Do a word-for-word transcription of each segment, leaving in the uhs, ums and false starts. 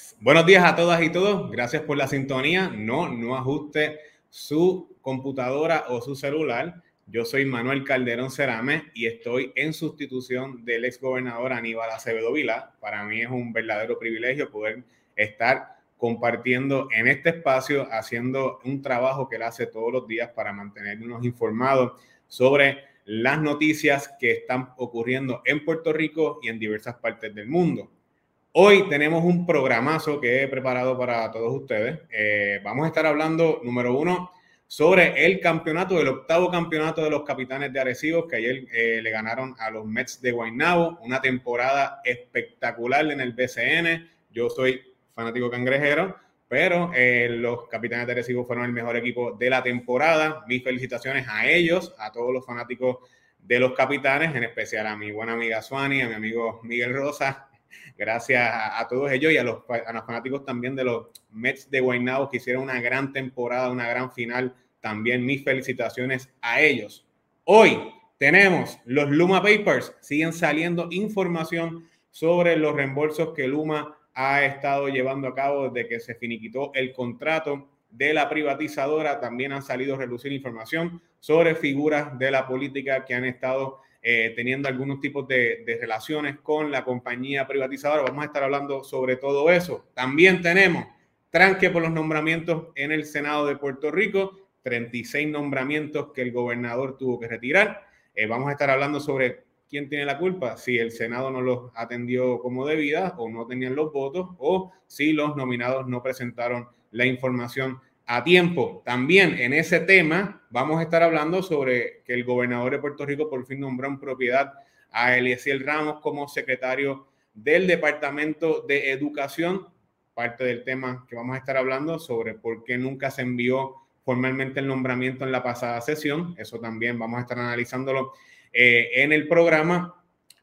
Buenos días a todas y todos. Gracias por la sintonía. No, no ajuste su computadora o su celular. Yo soy Manuel Calderón Cerame y estoy en sustitución del ex gobernador Aníbal Acevedo Vilá. Para mí es un verdadero privilegio poder estar compartiendo en este espacio, haciendo un trabajo que él hace todos los días para mantenernos informados sobre las noticias que están ocurriendo en Puerto Rico y en diversas partes del mundo. Hoy tenemos un programazo que he preparado para todos ustedes. Eh, vamos a estar hablando, número uno, sobre el campeonato, el octavo campeonato de los Capitanes de Arecibo, que ayer eh, le ganaron a los Mets de Guaynabo. Una temporada espectacular en el B C N. Yo soy fanático cangrejero, pero eh, los Capitanes de Arecibo fueron el mejor equipo de la temporada. Mis felicitaciones a ellos, a todos los fanáticos de los Capitanes, en especial a mi buena amiga Suani, a mi amigo Miguel Rosa. Gracias a, a todos ellos y a los, a los fanáticos también de los Mets de Guaynabo que hicieron una gran temporada, una gran final. También mis felicitaciones a ellos. Hoy tenemos los Luma Papers. Siguen saliendo información sobre los reembolsos que Luma ha estado llevando a cabo desde que se finiquitó el contrato de la privatizadora. También han salido a relucir información sobre figuras de la política que han estado Eh, teniendo algunos tipos de, de relaciones con la compañía privatizadora. Vamos a estar hablando sobre todo eso. También tenemos tranque por los nombramientos en el Senado de Puerto Rico, treinta y seis nombramientos que el gobernador tuvo que retirar. Eh, vamos a estar hablando sobre quién tiene la culpa, si el Senado no los atendió como debida o no tenían los votos, o si los nominados no presentaron la información a tiempo. También en ese tema vamos a estar hablando sobre que el gobernador de Puerto Rico por fin nombró en propiedad a Eliezer Ramos como secretario del Departamento de Educación. Parte del tema que vamos a estar hablando sobre por qué nunca se envió formalmente el nombramiento en la pasada sesión. Eso también vamos a estar analizándolo eh, en el programa.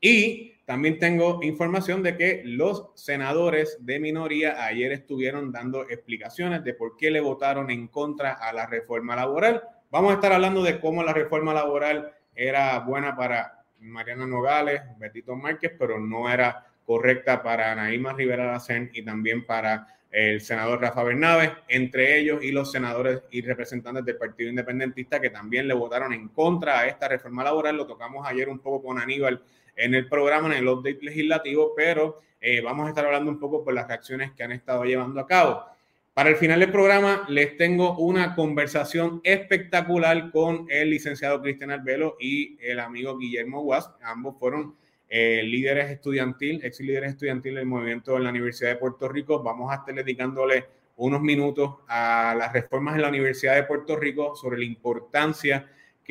Y también tengo información de que los senadores de minoría ayer estuvieron dando explicaciones de por qué le votaron en contra a la reforma laboral. Vamos a estar hablando de cómo la reforma laboral era buena para Mariana Nogales, Betito Márquez, pero no era correcta para Anaíma Rivera Lacén y también para el senador Rafa Bernabe, entre ellos y los senadores y representantes del Partido Independentista que también le votaron en contra a esta reforma laboral. Lo tocamos ayer un poco con Aníbal en el programa, en el update legislativo, pero eh, vamos a estar hablando un poco por las reacciones que han estado llevando a cabo. Para el final del programa les tengo una conversación espectacular con el licenciado Cristian Arbelo y el amigo Guillermo Guas. Ambos fueron eh, líderes estudiantil, ex líderes estudiantil del movimiento en la Universidad de Puerto Rico. Vamos a estar dedicándole unos minutos a las reformas en la Universidad de Puerto Rico sobre la importancia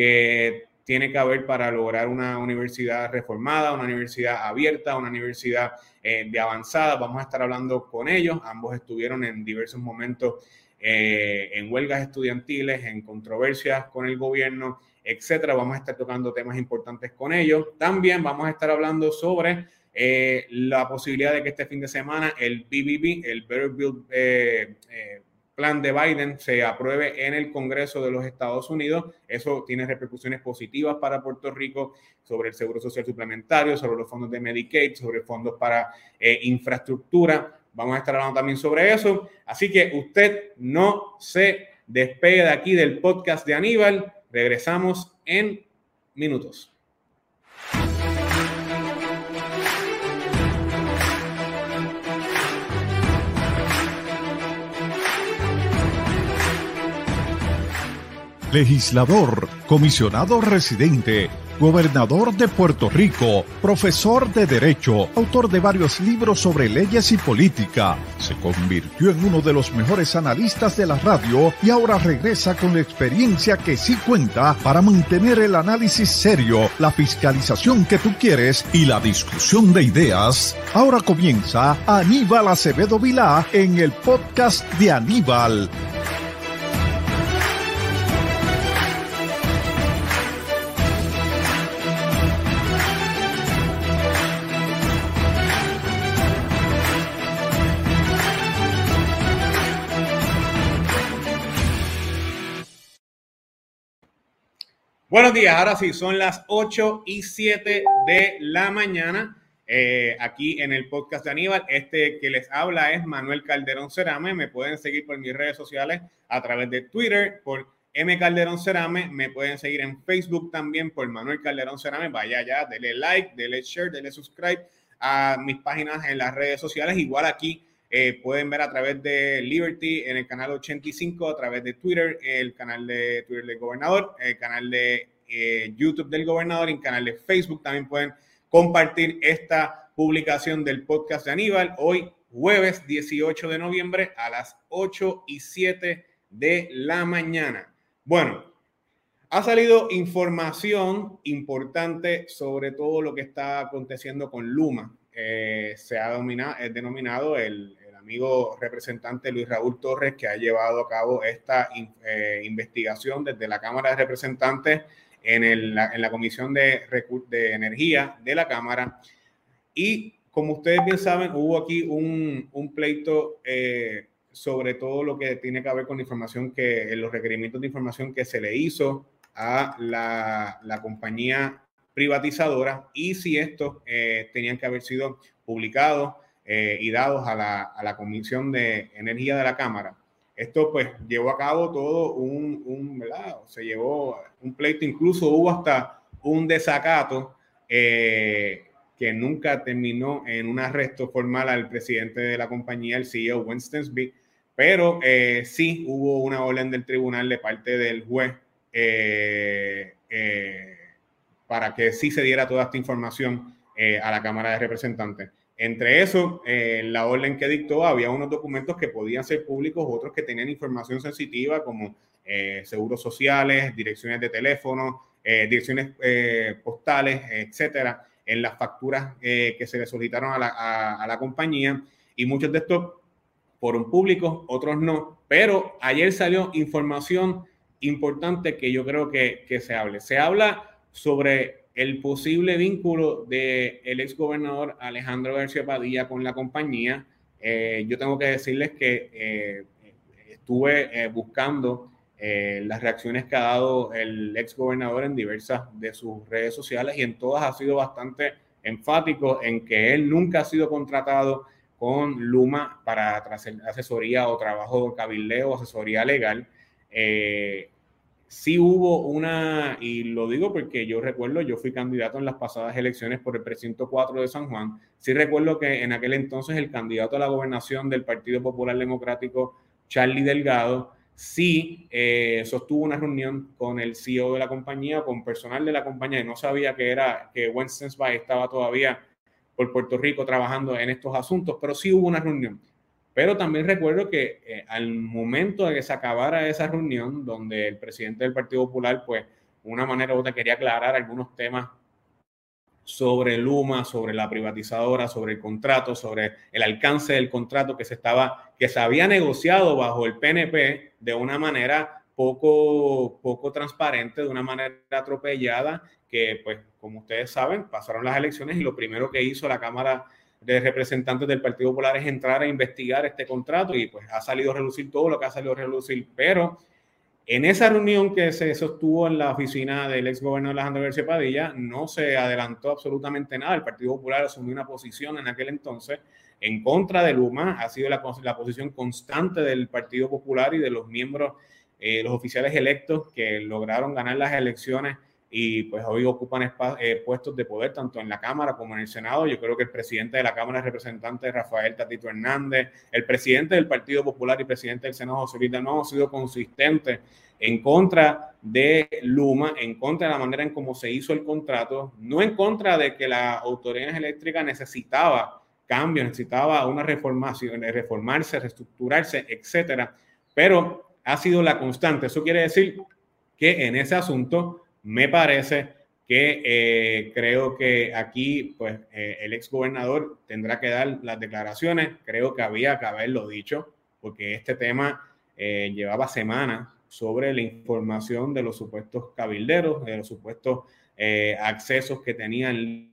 que tiene que haber para lograr una universidad reformada, una universidad abierta, una universidad eh, de avanzada. Vamos a estar hablando con ellos. Ambos estuvieron en diversos momentos eh, en huelgas estudiantiles, en controversias con el gobierno, etcétera. Vamos a estar tocando temas importantes con ellos. También vamos a estar hablando sobre eh, la posibilidad de que este fin de semana el B B B, el Better Build eh, eh, plan de Biden se apruebe en el Congreso de los Estados Unidos. Eso tiene repercusiones positivas para Puerto Rico sobre el Seguro Social Suplementario, sobre los fondos de Medicaid, sobre fondos para eh, infraestructura. Vamos a estar hablando también sobre eso. Así que usted no se despegue de aquí del podcast de Aníbal. Regresamos en minutos. Legislador, comisionado residente, gobernador de Puerto Rico, profesor de Derecho, autor de varios libros sobre leyes y política. Se convirtió en uno de los mejores analistas de la radio y ahora regresa con la experiencia que sí cuenta para mantener el análisis serio, la fiscalización que tú quieres y la discusión de ideas. Ahora comienza Aníbal Acevedo Vilá en el podcast de Aníbal. Buenos días, ahora sí, son las ocho y siete de la mañana eh, aquí en el podcast de Aníbal. Este que les habla es Manuel Calderón Cerame. Me pueden seguir por mis redes sociales a través de Twitter por M Calderón Cerame. Me pueden seguir en Facebook también por Manuel Calderón Cerame. Vaya allá, dele like, dele share, dele subscribe a mis páginas en las redes sociales. Igual aquí eh, pueden ver a través de Liberty en el canal ochenta y cinco, a través de Twitter, el canal de Twitter del gobernador, el canal de eh, YouTube del gobernador y el canal de Facebook. También pueden compartir esta publicación del podcast de Aníbal hoy jueves dieciocho de noviembre a las ocho y siete de la mañana. Bueno, ha salido información importante sobre todo lo que está aconteciendo con Luma. Eh, se ha dominado, es denominado el, el amigo representante Luis Raúl Torres, que ha llevado a cabo esta eh, investigación desde la Cámara de Representantes en, el, la, en la Comisión de, de Energía de la Cámara. Y como ustedes bien saben, hubo aquí un, un pleito eh, sobre todo lo que tiene que ver con la información que, los requerimientos de información que se le hizo a la, la compañía privatizadora y si estos eh, tenían que haber sido publicados eh, y dados a la, a la Comisión de Energía de la Cámara. Esto pues llevó a cabo todo un, un ¿verdad? Se llevó un pleito, incluso hubo hasta un desacato eh, que nunca terminó en un arresto formal al presidente de la compañía, el C E O Winston Stensby, pero eh, sí hubo una orden del tribunal de parte del juez eh, eh, para que sí se diera toda esta información eh, a la Cámara de Representantes. Entre eso, eh, la orden que dictó, había unos documentos que podían ser públicos, otros que tenían información sensitiva, como eh, seguros sociales, direcciones de teléfono, eh, direcciones eh, postales, etcétera, en las facturas eh, que se le solicitaron a la, a, a la compañía, y muchos de estos fueron públicos, otros no. Pero ayer salió información importante que yo creo que, que se hable. Se habla sobre el posible vínculo del ex gobernador Alejandro García Padilla con la compañía. Eh, yo tengo que decirles que eh, estuve eh, buscando eh, las reacciones que ha dado el ex gobernador en diversas de sus redes sociales y en todas ha sido bastante enfático en que él nunca ha sido contratado con Luma para asesoría o trabajo de cabildeo o asesoría legal. Eh, Sí hubo una, y lo digo porque yo recuerdo, yo fui candidato en las pasadas elecciones por el precinto cuatro de San Juan. Sí recuerdo que en aquel entonces el candidato a la gobernación del Partido Popular Democrático, Charlie Delgado, sí eh, sostuvo una reunión con el C E O de la compañía, con personal de la compañía, y no sabía que era que Winston Stensby estaba todavía por Puerto Rico trabajando en estos asuntos, pero sí hubo una reunión. Pero también recuerdo que eh, al momento de que se acabara esa reunión, donde el presidente del Partido Popular, pues, de una manera u otra quería aclarar algunos temas sobre Luma, sobre la privatizadora, sobre el contrato, sobre el alcance del contrato que se estaba, que se había negociado bajo el P N P de una manera poco, poco transparente, de una manera atropellada, que, pues, como ustedes saben, pasaron las elecciones y lo primero que hizo la Cámara de Representantes del Partido Popular es entrar a investigar este contrato y pues ha salido a relucir todo lo que ha salido a relucir, pero en esa reunión que se sostuvo en la oficina del ex gobernador Alejandro García Padilla no se adelantó absolutamente nada. El Partido Popular asumió una posición en aquel entonces en contra de Luma, ha sido la, la posición constante del Partido Popular y de los miembros, eh, los oficiales electos que lograron ganar las elecciones y pues hoy ocupan eh, puestos de poder tanto en la Cámara como en el Senado. Yo creo que el presidente de la Cámara de Representantes, Rafael Tatito Hernández, el presidente del Partido Popular y presidente del Senado, José Luis Dalmau, han sido consistentes en contra de Luma, en contra de la manera en cómo se hizo el contrato, no en contra de que la Autoridad Eléctrica necesitaba cambios, necesitaba una reformación, reformarse, reestructurarse, etcétera, pero ha sido la constante. Eso quiere decir que en ese asunto me parece que eh, creo que aquí pues eh, el ex gobernador tendrá que dar las declaraciones. Creo que había que haberlo dicho porque este tema eh, llevaba semanas sobre la información de los supuestos cabilderos, de los supuestos eh, accesos que tenían el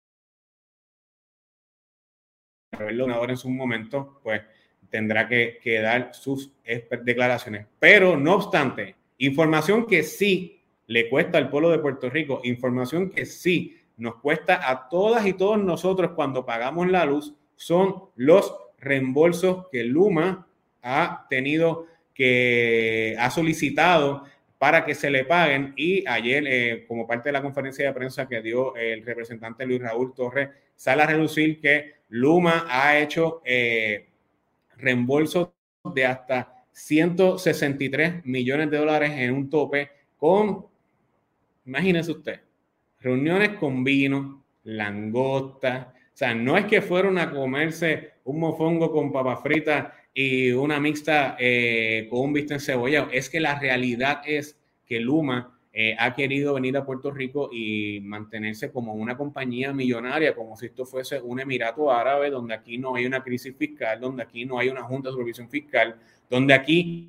gobernador en su momento, pues tendrá que, que dar sus declaraciones. Pero no obstante, información que sí le cuesta al pueblo de Puerto Rico, información que sí nos cuesta a todas y todos nosotros cuando pagamos la luz son los reembolsos que Luma ha tenido que, ha solicitado para que se le paguen. Y ayer, eh, como parte de la conferencia de prensa que dio el representante Luis Raúl Torres, sale a relucir que Luma ha hecho eh, reembolsos de hasta ciento sesenta y tres millones de dólares en un tope con, imagínese usted, reuniones con vino, langosta. O sea, no es que fueron a comerse un mofongo con papas fritas y una mixta eh, con un bistec encebollado. Es que la realidad es que Luma eh, ha querido venir a Puerto Rico y mantenerse como una compañía millonaria, como si esto fuese un Emirato Árabe, donde aquí no hay una crisis fiscal, donde aquí no hay una Junta de Supervisión Fiscal, donde aquí...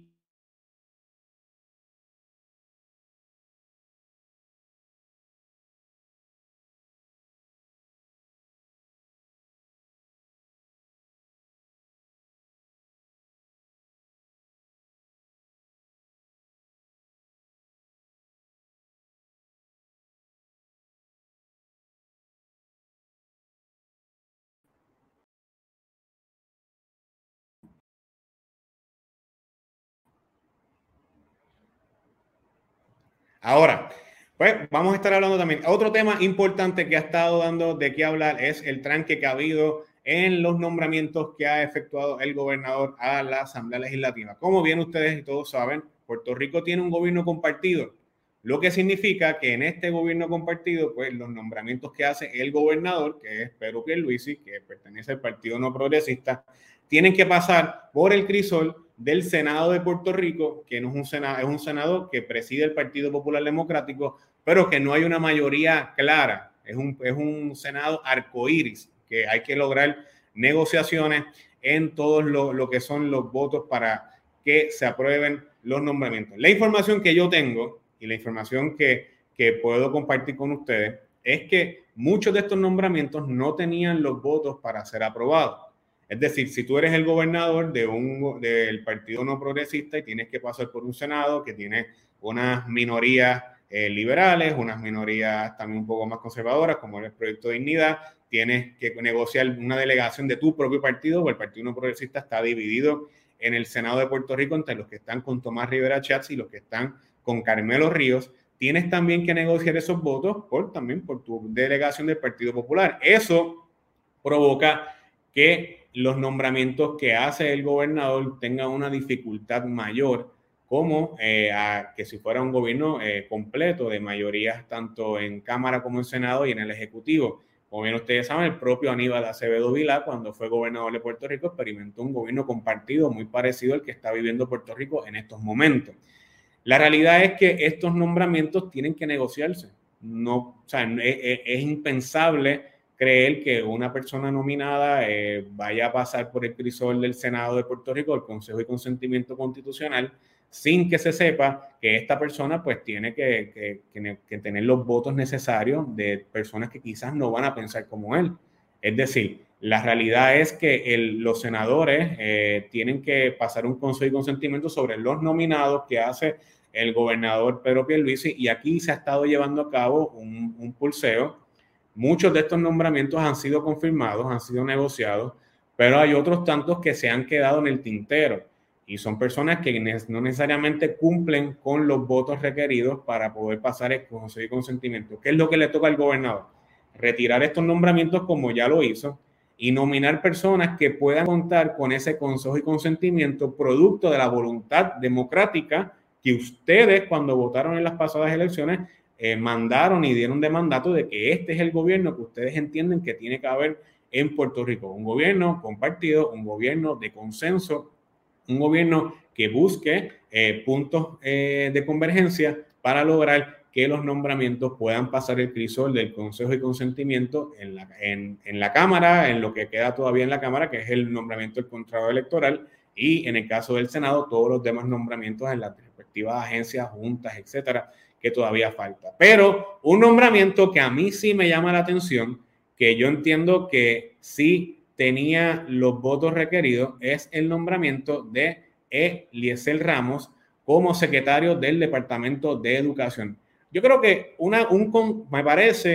Ahora, pues vamos a estar hablando también. Otro tema importante que ha estado dando de qué hablar es el tranque que ha habido en los nombramientos que ha efectuado el gobernador a la Asamblea Legislativa. Como bien ustedes y todos saben, Puerto Rico tiene un gobierno compartido, lo que significa que en este gobierno compartido, pues los nombramientos que hace el gobernador, que es Pedro Pierluisi, que pertenece al Partido No Progresista, tienen que pasar por el crisol del Senado de Puerto Rico, que no es un senado, es un senado que preside el Partido Popular Democrático, pero que no hay una mayoría clara. Es un, es un senado arcoíris, que hay que lograr negociaciones en todos lo, lo que son los votos para que se aprueben los nombramientos. La información que yo tengo y la información que, que puedo compartir con ustedes es que muchos de estos nombramientos no tenían los votos para ser aprobados. Es decir, si tú eres el gobernador de un, del Partido No Progresista y tienes que pasar por un Senado que tiene unas minorías eh, liberales, unas minorías también un poco más conservadoras, como el Proyecto de Dignidad, tienes que negociar una delegación de tu propio partido, porque el Partido No Progresista está dividido en el Senado de Puerto Rico entre los que están con Tomás Rivera Schatz y los que están con Carmelo Ríos. Tienes también que negociar esos votos por, también por tu delegación del Partido Popular. Eso provoca que los nombramientos que hace el gobernador tengan una dificultad mayor, como eh, a que si fuera un gobierno eh, completo de mayorías tanto en Cámara como en Senado y en el Ejecutivo. Como bien ustedes saben, el propio Aníbal Acevedo Vilá, cuando fue gobernador de Puerto Rico, experimentó un gobierno compartido muy parecido al que está viviendo Puerto Rico en estos momentos. La realidad es que estos nombramientos tienen que negociarse. No, o sea, es, es, es impensable creer que una persona nominada eh, vaya a pasar por el crisol del Senado de Puerto Rico, el Consejo de Consentimiento Constitucional, sin que se sepa que esta persona pues tiene que, que, que, que tener los votos necesarios de personas que quizás no van a pensar como él. Es decir, la realidad es que el, los senadores eh, tienen que pasar un consejo de consentimiento sobre los nominados que hace el gobernador Pedro Pierluisi, y aquí se ha estado llevando a cabo un, un pulseo. Muchos de estos nombramientos han sido confirmados, han sido negociados, pero hay otros tantos que se han quedado en el tintero y son personas que no necesariamente cumplen con los votos requeridos para poder pasar el consejo de consentimiento. ¿Qué es lo que le toca al gobernador? Retirar estos nombramientos como ya lo hizo y nominar personas que puedan contar con ese consejo y consentimiento producto de la voluntad democrática que ustedes cuando votaron en las pasadas elecciones Eh, mandaron y dieron de mandato de que este es el gobierno que ustedes entienden que tiene que haber en Puerto Rico. Un gobierno compartido, un gobierno de consenso, un gobierno que busque eh, puntos eh, de convergencia para lograr que los nombramientos puedan pasar el crisol del Consejo de Consentimiento en la, en, en la Cámara, en lo que queda todavía en la Cámara, que es el nombramiento del Contralor Electoral, y en el caso del Senado, todos los demás nombramientos en las respectivas agencias, juntas, etcétera, que todavía falta. Pero un nombramiento que a mí sí me llama la atención, que yo entiendo que sí tenía los votos requeridos, es el nombramiento de Eliezer Ramos como secretario del Departamento de Educación. Yo creo que una, un, me parece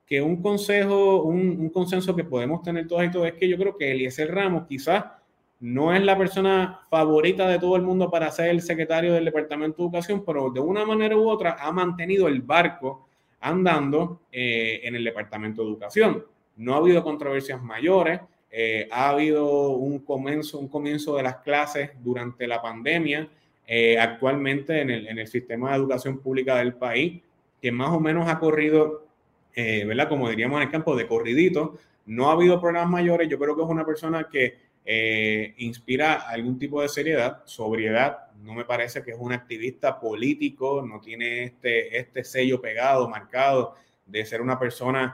que un consejo, un, un consenso que podemos tener todos y todos es que yo creo que Eliezer Ramos quizás no es la persona favorita de todo el mundo para ser el secretario del Departamento de Educación, pero de una manera u otra ha mantenido el barco andando eh, en el Departamento de Educación. No ha habido controversias mayores, eh, ha habido un comienzo, un comienzo de las clases durante la pandemia, eh, actualmente en el, en el sistema de educación pública del país, que más o menos ha corrido, eh, ¿verdad? Como diríamos en el campo, de corridito. No ha habido problemas mayores. Yo creo que es una persona que Eh, inspira algún tipo de seriedad, sobriedad. No me parece que es un activista político, no tiene este, este sello pegado, marcado de ser una persona,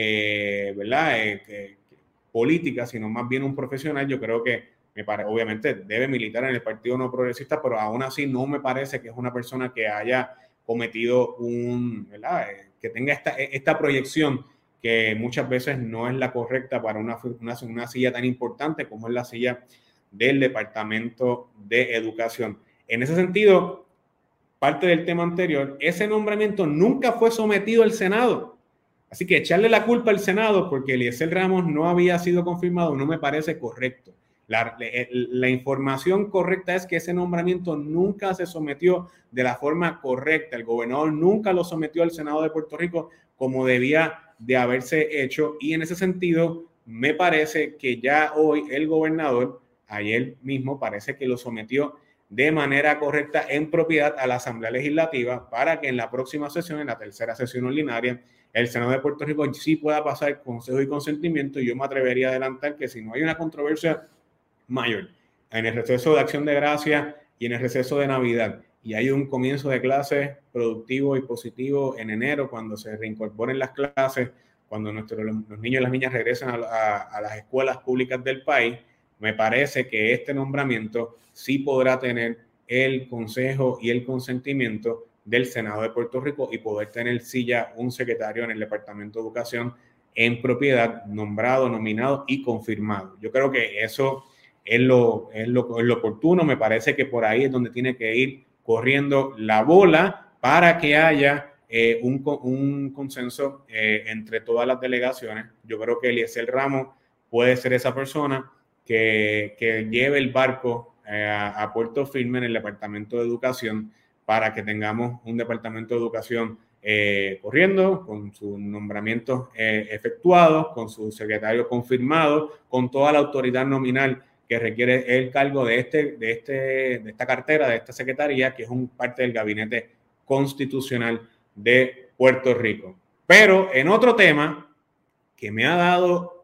eh, ¿verdad? Eh, que, que, política, sino más bien un profesional. Yo creo que, me pare, obviamente, debe militar en el Partido No Progresista, pero aún así no me parece que es una persona que haya cometido un, ¿verdad? Eh, que tenga esta, esta proyección que muchas veces no es la correcta para una, una, una silla tan importante como es la silla del Departamento de Educación. En ese sentido, parte del tema anterior, ese nombramiento nunca fue sometido al Senado. Así que echarle la culpa al Senado porque Eliezer Ramos no había sido confirmado no me parece correcto. La, la, la información correcta es que ese nombramiento nunca se sometió de la forma correcta. El gobernador nunca lo sometió al Senado de Puerto Rico como debía de haberse hecho, y en ese sentido me parece que ya hoy el gobernador, ayer mismo, parece que lo sometió de manera correcta en propiedad a la Asamblea Legislativa para que en la próxima sesión, en la tercera sesión ordinaria, el Senado de Puerto Rico sí pueda pasar consejo y consentimiento. Y yo me atrevería a adelantar que si no hay una controversia mayor en el receso de Acción de Gracias y en el receso de Navidad, y hay un comienzo de clases productivo y positivo en enero, cuando se reincorporen las clases, cuando nuestros, los niños y las niñas regresen a, a, a las escuelas públicas del país, me parece que este nombramiento sí podrá tener el consejo y el consentimiento del Senado de Puerto Rico y poder tener sí ya un secretario en el Departamento de Educación en propiedad, nombrado, nominado y confirmado. Yo creo que eso es lo, es lo, es lo oportuno. Me parece que por ahí es donde tiene que ir corriendo la bola para que haya eh, un, un consenso eh, entre todas las delegaciones. Yo creo que Eliezer Ramos puede ser esa persona que, que lleve el barco eh, a, a puerto firme en el Departamento de Educación para que tengamos un Departamento de Educación eh, corriendo, con sus nombramientos eh, efectuados, con su secretario confirmado, con toda la autoridad nominal que requiere el cargo de, este, de, este, de esta cartera, de esta secretaría, que es un parte del gabinete constitucional de Puerto Rico. Pero en otro tema que me ha dado,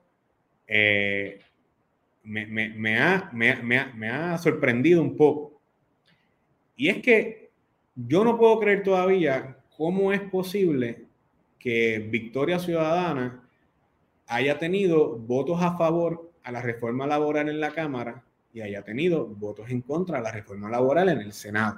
eh, me, me, me, ha, me, me, me ha sorprendido un poco, y es que yo no puedo creer todavía cómo es posible que Victoria Ciudadana haya tenido votos a favor a la reforma laboral en la Cámara y haya tenido votos en contra a la reforma laboral en el Senado.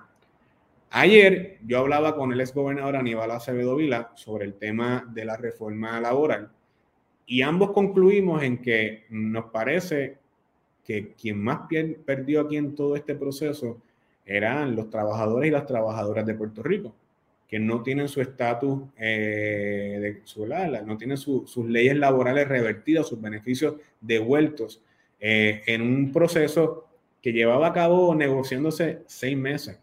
Ayer yo hablaba con el exgobernador Aníbal Acevedo Vilá sobre el tema de la reforma laboral y ambos concluimos en que nos parece que quien más perdió aquí en todo este proceso eran los trabajadores y las trabajadoras de Puerto Rico, que no tienen su estatus, eh, de su, no tienen su, sus leyes laborales revertidas, sus beneficios devueltos, eh, en un proceso que llevaba a cabo negociándose seis meses.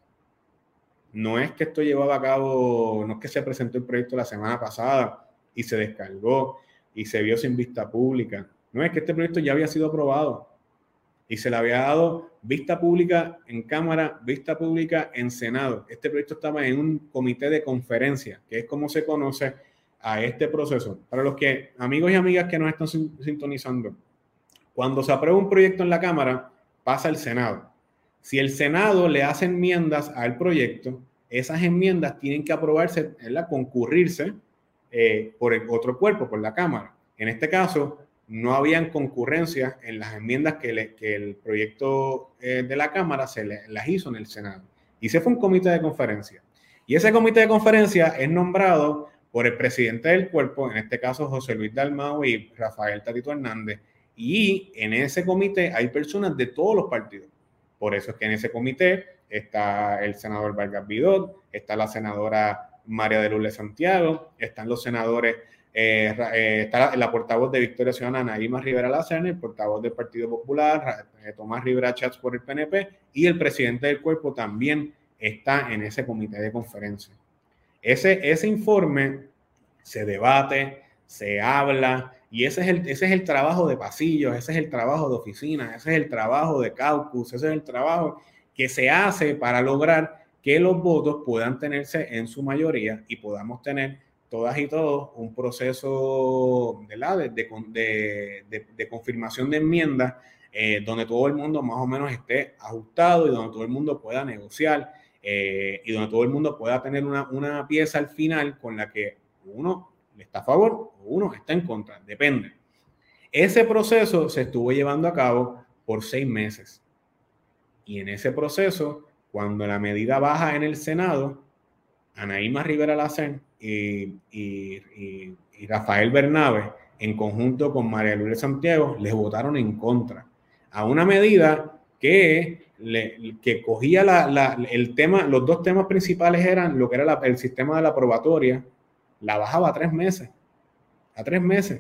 No es que esto llevaba a cabo, no es que se presentó el proyecto la semana pasada y se descargó y se vio sin vista pública. No, es que este proyecto ya había sido aprobado y se le había dado vista pública en Cámara, vista pública en Senado. Este proyecto estaba en un comité de conferencia, que es como se conoce a este proceso. Para los que, amigos y amigas que nos están sintonizando, cuando se aprueba un proyecto en la Cámara, pasa al Senado. Si el Senado le hace enmiendas al proyecto, esas enmiendas tienen que aprobarse, ¿verdad? concurrirse eh, por el otro cuerpo, por la Cámara. En este caso, no habían concurrencias en las enmiendas que, le, que el proyecto eh, de la Cámara se le, las hizo en el Senado. Y ese fue un comité de conferencia. Y ese comité de conferencia es nombrado por el presidente del cuerpo, en este caso José Luis Dalmau y Rafael Tatito Hernández. Y en ese comité hay personas de todos los partidos. Por eso es que en ese comité está el senador Vargas Vidot, está la senadora María de Lourdes Santiago, están los senadores eh, eh, está la, la portavoz de Victoria Ciudadana, Anaíma Rivera Lacerna, el portavoz del Partido Popular, eh, Tomás Rivera Chats por el P N P, y el presidente del cuerpo también está en ese comité de conferencia. Ese, ese informe se debate, se habla, y ese es, el, ese es el trabajo de pasillos, ese es el trabajo de oficina, ese es el trabajo de caucus, ese es el trabajo que se hace para lograr que los votos puedan tenerse en su mayoría y podamos tener todas y todos un proceso de, de, de, de, de confirmación de enmiendas eh, donde todo el mundo más o menos esté ajustado y donde todo el mundo pueda negociar eh, y donde todo el mundo pueda tener una, una pieza al final con la que uno está a favor o uno está en contra, depende. Ese proceso se estuvo llevando a cabo por seis meses. Y en ese proceso, cuando la medida baja en el Senado, Anaíma Rivera Lacerna y, y, y, y Rafael Bernabe, en conjunto con María Lourdes Santiago, les votaron en contra a una medida que, le, que cogía la, la, el tema, los dos temas principales eran lo que era la, el sistema de la probatoria, la bajaba a tres meses, a tres meses.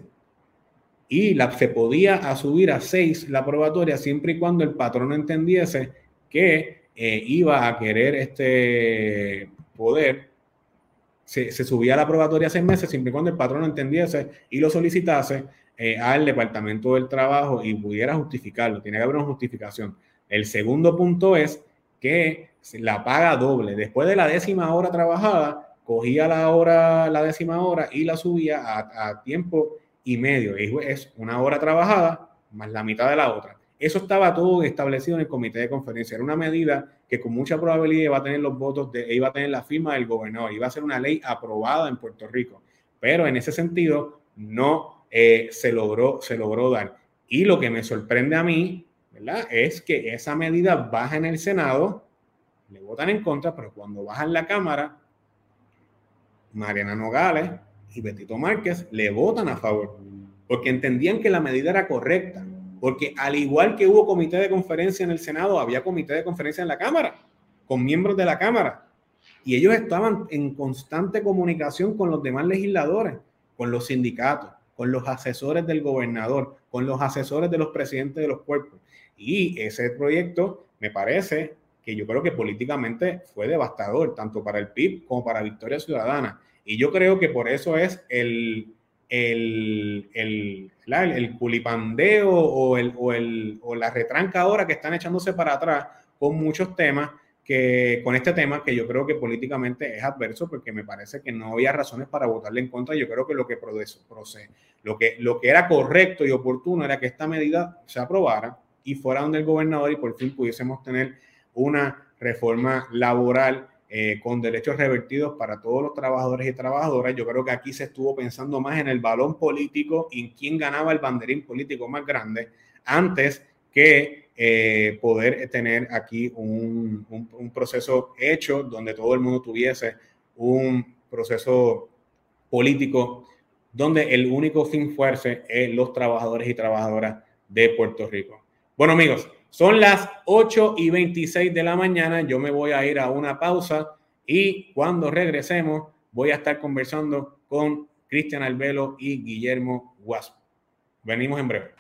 Y la, se podía a subir a seis la probatoria siempre y cuando el patrón entendiese que eh, iba a querer este poder. Se, se subía la probatoria a seis meses siempre y cuando el patrón entendiese y lo solicitase eh, al Departamento del Trabajo y pudiera justificarlo. Tiene que haber una justificación. El segundo punto es que la paga doble. Después de la décima hora trabajada, cogía la hora, la décima hora y la subía a, a tiempo y medio. Es una hora trabajada más la mitad de la otra. Eso estaba todo establecido en el comité de conferencia. Era una medida que con mucha probabilidad iba a tener los votos, de, iba a tener la firma del gobernador, iba a ser una ley aprobada en Puerto Rico. Pero en ese sentido no eh, se logró, se logró dar. Y lo que me sorprende a mí, ¿verdad?, es que esa medida baja en el Senado, le votan en contra, pero cuando baja en la Cámara, Mariana Nogales y Betito Márquez le votan a favor, porque entendían que la medida era correcta, porque al igual que hubo comité de conferencia en el Senado, había comité de conferencia en la Cámara, con miembros de la Cámara, y ellos estaban en constante comunicación con los demás legisladores, con los sindicatos, con los asesores del gobernador, con los asesores de los presidentes de los cuerpos, y ese proyecto me parece que yo creo que políticamente fue devastador, tanto para el P I B como para Victoria Ciudadana. Y yo creo que por eso es el, el, el, el, el culipandeo o, el, o, el, o la retranca ahora que están echándose para atrás con muchos temas, que con este tema que yo creo que políticamente es adverso, porque me parece que no había razones para votarle en contra. Yo creo que lo que, procede, lo que, lo que era correcto y oportuno era que esta medida se aprobara y fuera donde el gobernador y por fin pudiésemos tener una reforma laboral eh, con derechos revertidos para todos los trabajadores y trabajadoras. Yo creo que aquí se estuvo pensando más en el balón político y en quién ganaba el banderín político más grande antes que eh, poder tener aquí un, un, un proceso hecho donde todo el mundo tuviese un proceso político donde el único fin fuese eh, los trabajadores y trabajadoras de Puerto Rico. Bueno, amigos, son las ocho y veintiséis de la mañana. Yo me voy a ir a una pausa y cuando regresemos voy a estar conversando con Cristian Albelo y Guillermo Guaspo. Venimos en breve.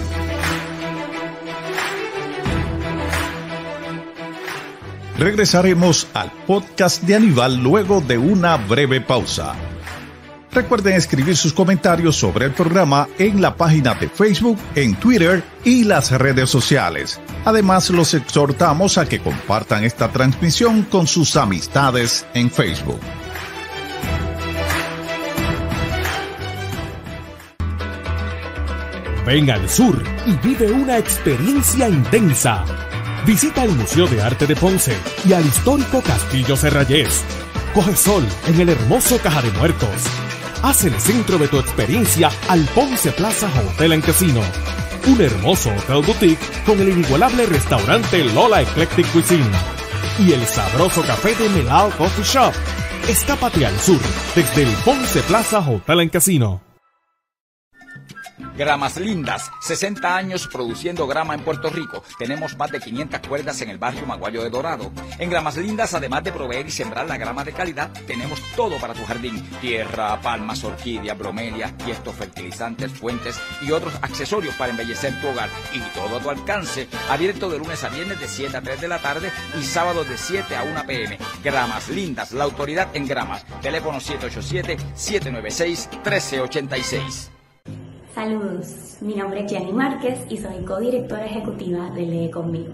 Regresaremos al podcast de Aníbal luego de una breve pausa. Recuerden escribir sus comentarios sobre el programa en la página de Facebook, en Twitter y las redes sociales. Además, los exhortamos a que compartan esta transmisión con sus amistades en Facebook. Ven al sur y vive una experiencia intensa. Visita el Museo de Arte de Ponce y al histórico Castillo Serrayés. Coge sol en el hermoso Caja de Muertos. Haz el centro de tu experiencia al Ponce Plaza Hotel and Casino. Un hermoso hotel boutique con el inigualable restaurante Lola Eclectic Cuisine. Y el sabroso café de Melao Coffee Shop. Escápate al sur desde el Ponce Plaza Hotel and Casino. Gramas Lindas, sesenta años produciendo grama en Puerto Rico. Tenemos más de quinientas cuerdas en el barrio Maguayo de Dorado. En Gramas Lindas, además de proveer y sembrar la grama de calidad, tenemos todo para tu jardín. Tierra, palmas, orquídeas, bromelias, tiestos, fertilizantes, fuentes y otros accesorios para embellecer tu hogar. Y todo a tu alcance. Abierto de lunes a viernes de siete a tres de la tarde y sábados de siete a una p m Gramas Lindas, la autoridad en gramas. Teléfono siete ocho siete, siete nueve seis, uno tres ocho seis. Saludos, mi nombre es Jenny Márquez y soy codirectora ejecutiva de Lee Conmigo.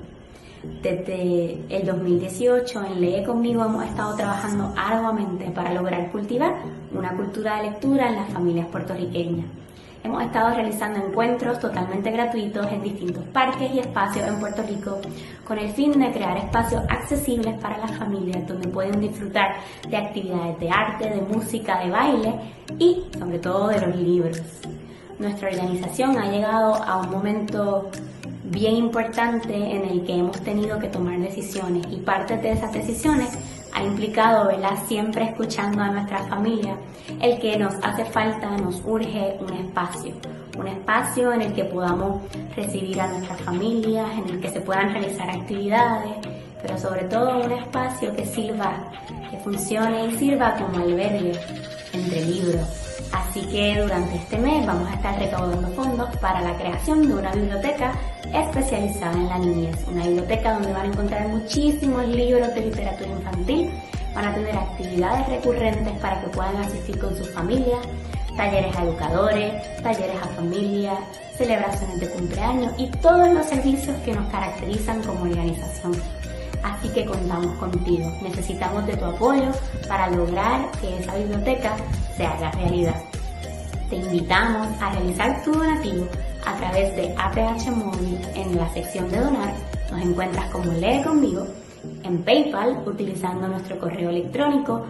Desde el dos mil dieciocho en Lee Conmigo hemos estado trabajando arduamente para lograr cultivar una cultura de lectura en las familias puertorriqueñas. Hemos estado realizando encuentros totalmente gratuitos en distintos parques y espacios en Puerto Rico con el fin de crear espacios accesibles para las familias donde pueden disfrutar de actividades de arte, de música, de baile y sobre todo de los libros. Nuestra organización ha llegado a un momento bien importante en el que hemos tenido que tomar decisiones y parte de esas decisiones ha implicado, ¿verdad?, siempre escuchando a nuestras familias, el que nos hace falta, nos urge un espacio, un espacio en el que podamos recibir a nuestras familias, en el que se puedan realizar actividades, pero sobre todo un espacio que sirva, que funcione y sirva como albergue entre libros. Así que durante este mes vamos a estar recaudando fondos para la creación de una biblioteca especializada en la niñez. Una biblioteca donde van a encontrar muchísimos libros de literatura infantil, van a tener actividades recurrentes para que puedan asistir con sus familias, talleres a educadores, talleres a familias, celebraciones de cumpleaños y todos los servicios que nos caracterizan como organización. Así que contamos contigo. Necesitamos de tu apoyo para lograr que esa biblioteca se haga realidad. Te invitamos a realizar tu donativo a través de A P H Móvil en la sección de donar. Nos encuentras como Lee Conmigo, en PayPal utilizando nuestro correo electrónico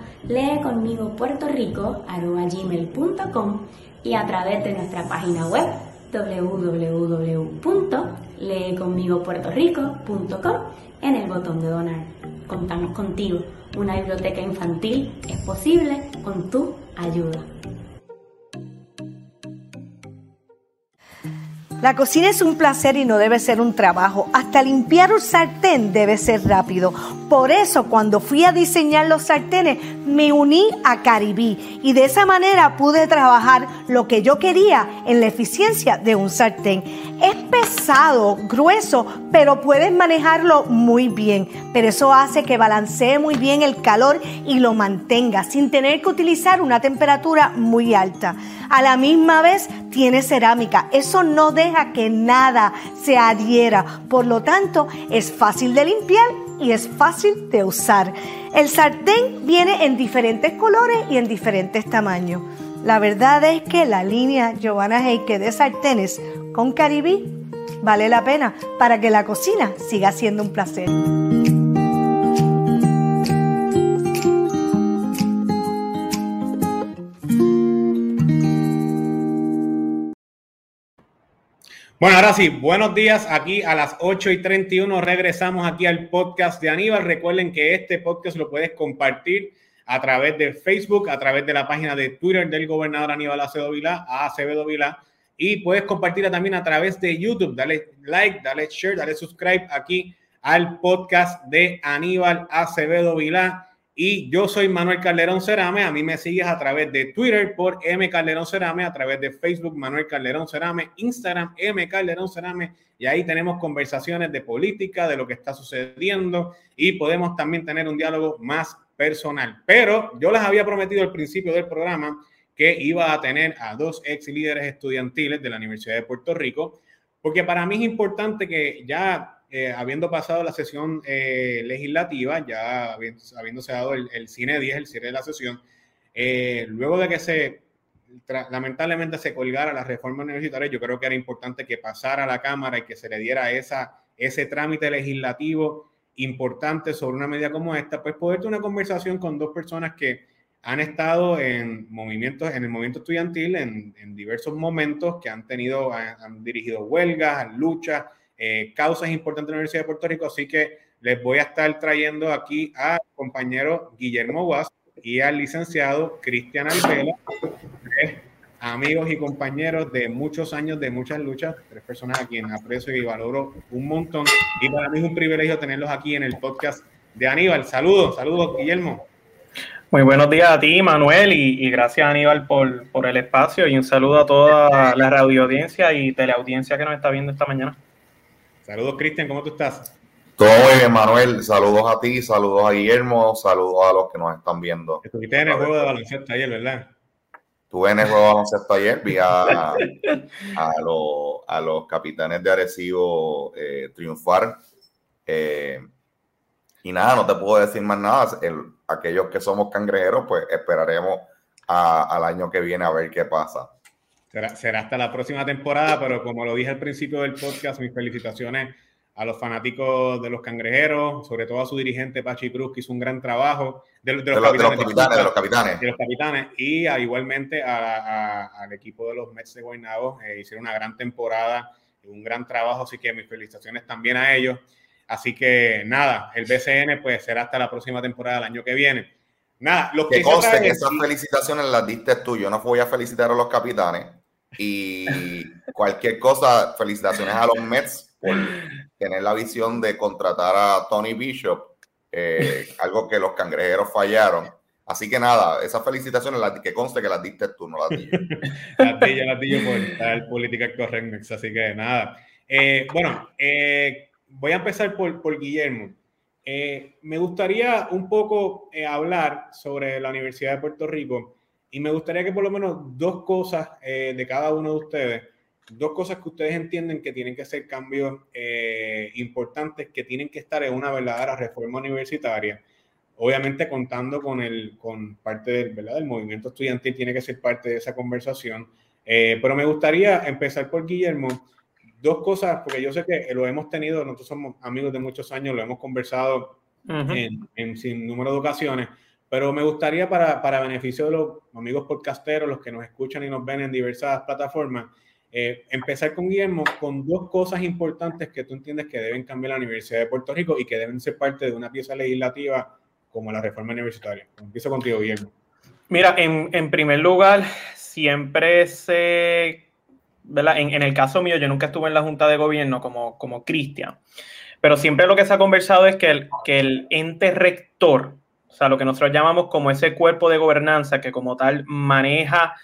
leeconmigopuertorico arroba gmail punto com y a través de nuestra página web w w w punto leeconmigopuertorico punto com en el botón de donar. Contamos contigo. Una biblioteca infantil es posible con tu ayuda. La cocina es un placer y no debe ser un trabajo. Hasta limpiar un sartén debe ser rápido. Por eso, cuando fui a diseñar los sartenes, me uní a Caribí y de esa manera pude trabajar lo que yo quería en la eficiencia de un sartén. Es pesado, grueso, pero puedes manejarlo muy bien. Pero eso hace que balancee muy bien el calor y lo mantenga sin tener que utilizar una temperatura muy alta. A la misma vez tiene cerámica. Eso no deja que nada se adhiera. Por lo tanto, es fácil de limpiar y es fácil de usar. El sartén viene en diferentes colores y en diferentes tamaños. La verdad es que la línea Giovanna Heike de sartenes con Caribí vale la pena para que la cocina siga siendo un placer. Bueno, ahora sí, buenos días. Aquí a las ocho y treinta y uno regresamos aquí al podcast de Aníbal. Recuerden que este podcast lo puedes compartir a través de Facebook, a través de la página de Twitter del gobernador Aníbal Acevedo Vilá, a Acevedo Vilá, y puedes compartirla también a través de YouTube. Dale like, dale share, dale subscribe aquí al podcast de Aníbal Acevedo Vilá. Y yo soy Manuel Calderón Cerame. A mí me sigues a través de Twitter por M Calderón Cerame, a través de Facebook Manuel Calderón Cerame, Instagram M Calderón Cerame, y ahí tenemos conversaciones de política, de lo que está sucediendo y podemos también tener un diálogo más personal. Pero yo les había prometido al principio del programa que iba a tener a dos ex líderes estudiantiles de la Universidad de Puerto Rico, porque para mí es importante que ya Eh, habiendo pasado la sesión eh, legislativa, ya habiéndose dado el, el cine diez, el cierre de la sesión, eh, luego de que se lamentablemente se colgara la reforma universitaria, yo creo que era importante que pasara a la Cámara y que se le diera esa, ese trámite legislativo importante sobre una medida como esta, pues poder tener una conversación con dos personas que han estado en movimientos, en el movimiento estudiantil en, en diversos momentos, que han tenido, han, han dirigido huelgas, luchas, Eh, causas importantes de la Universidad de Puerto Rico, así que les voy a estar trayendo aquí al compañero Guillermo Guas y al licenciado Cristian Alvela de amigos y compañeros de muchos años, de muchas luchas, tres personas a quienes aprecio y valoro un montón, y para mí es un privilegio tenerlos aquí en el podcast de Aníbal. Saludos, saludos, Guillermo. Muy buenos días a ti, Manuel, y, y gracias, Aníbal, por, por el espacio, y un saludo a toda la radioaudiencia y teleaudiencia que nos está viendo esta mañana. Saludos, Cristian, ¿cómo tú estás? Todo muy bien, Manuel. Saludos a ti, saludos a Guillermo, saludos a los que nos están viendo. Estuviste en el juego de baloncesto ayer, ¿verdad? Estuve en el juego de baloncesto ayer, vi a, a, los, a los capitanes de Arecibo eh, triunfar. Eh, y nada, no te puedo decir más nada. El, aquellos que somos cangrejeros, pues esperaremos a, al año que viene a ver qué pasa. Será, será hasta la próxima temporada, pero como lo dije al principio del podcast, mis felicitaciones a los fanáticos de los cangrejeros, sobre todo a su dirigente Pachi Cruz, que hizo un gran trabajo, de, de, los, de, los, capitanes, de los capitanes, de los capitanes, de los capitanes, y a, igualmente a, a, al equipo de los Mets de Guaynabo, eh, hicieron una gran temporada, un gran trabajo, así que mis felicitaciones también a ellos. Así que nada, el B C N pues será hasta la próxima temporada del año que viene. Nada, lo que, que conste que esas felicitaciones las diste tú, yo no voy a felicitar a los capitanes, y cualquier cosa, felicitaciones a los Mets por tener la visión de contratar a Tony Bishop, eh, algo que los cangrejeros fallaron. Así que nada, esas felicitaciones, las, que conste que las diste tú, no las di yo. las di yo, las di yo por estar Political Correctness, así que nada. Eh, bueno, eh, voy a empezar por, por Guillermo. Eh, me gustaría un poco eh, hablar sobre la Universidad de Puerto Rico, y me gustaría que por lo menos dos cosas eh, de cada uno de ustedes, dos cosas que ustedes entienden que tienen que ser cambios eh, importantes, que tienen que estar en una verdadera reforma universitaria, obviamente contando con, el, con parte del, ¿verdad? del movimiento estudiantil, tiene que ser parte de esa conversación, eh, pero me gustaría empezar por Guillermo, dos cosas, porque yo sé que lo hemos tenido, nosotros somos amigos de muchos años, lo hemos conversado uh-huh. en, en sin número de ocasiones, pero me gustaría para, para beneficio de los amigos podcasteros, los que nos escuchan y nos ven en diversas plataformas, Eh, empezar con Guillermo con dos cosas importantes que tú entiendes que deben cambiar la Universidad de Puerto Rico y que deben ser parte de una pieza legislativa como la reforma universitaria. Empiezo contigo, Guillermo. Mira, en, en primer lugar, siempre se, ¿verdad? En, en el caso mío, yo nunca estuve en la Junta de Gobierno como, como Cristian, pero siempre lo que se ha conversado es que el, que el ente rector, o sea, lo que nosotros llamamos como ese cuerpo de gobernanza que como tal maneja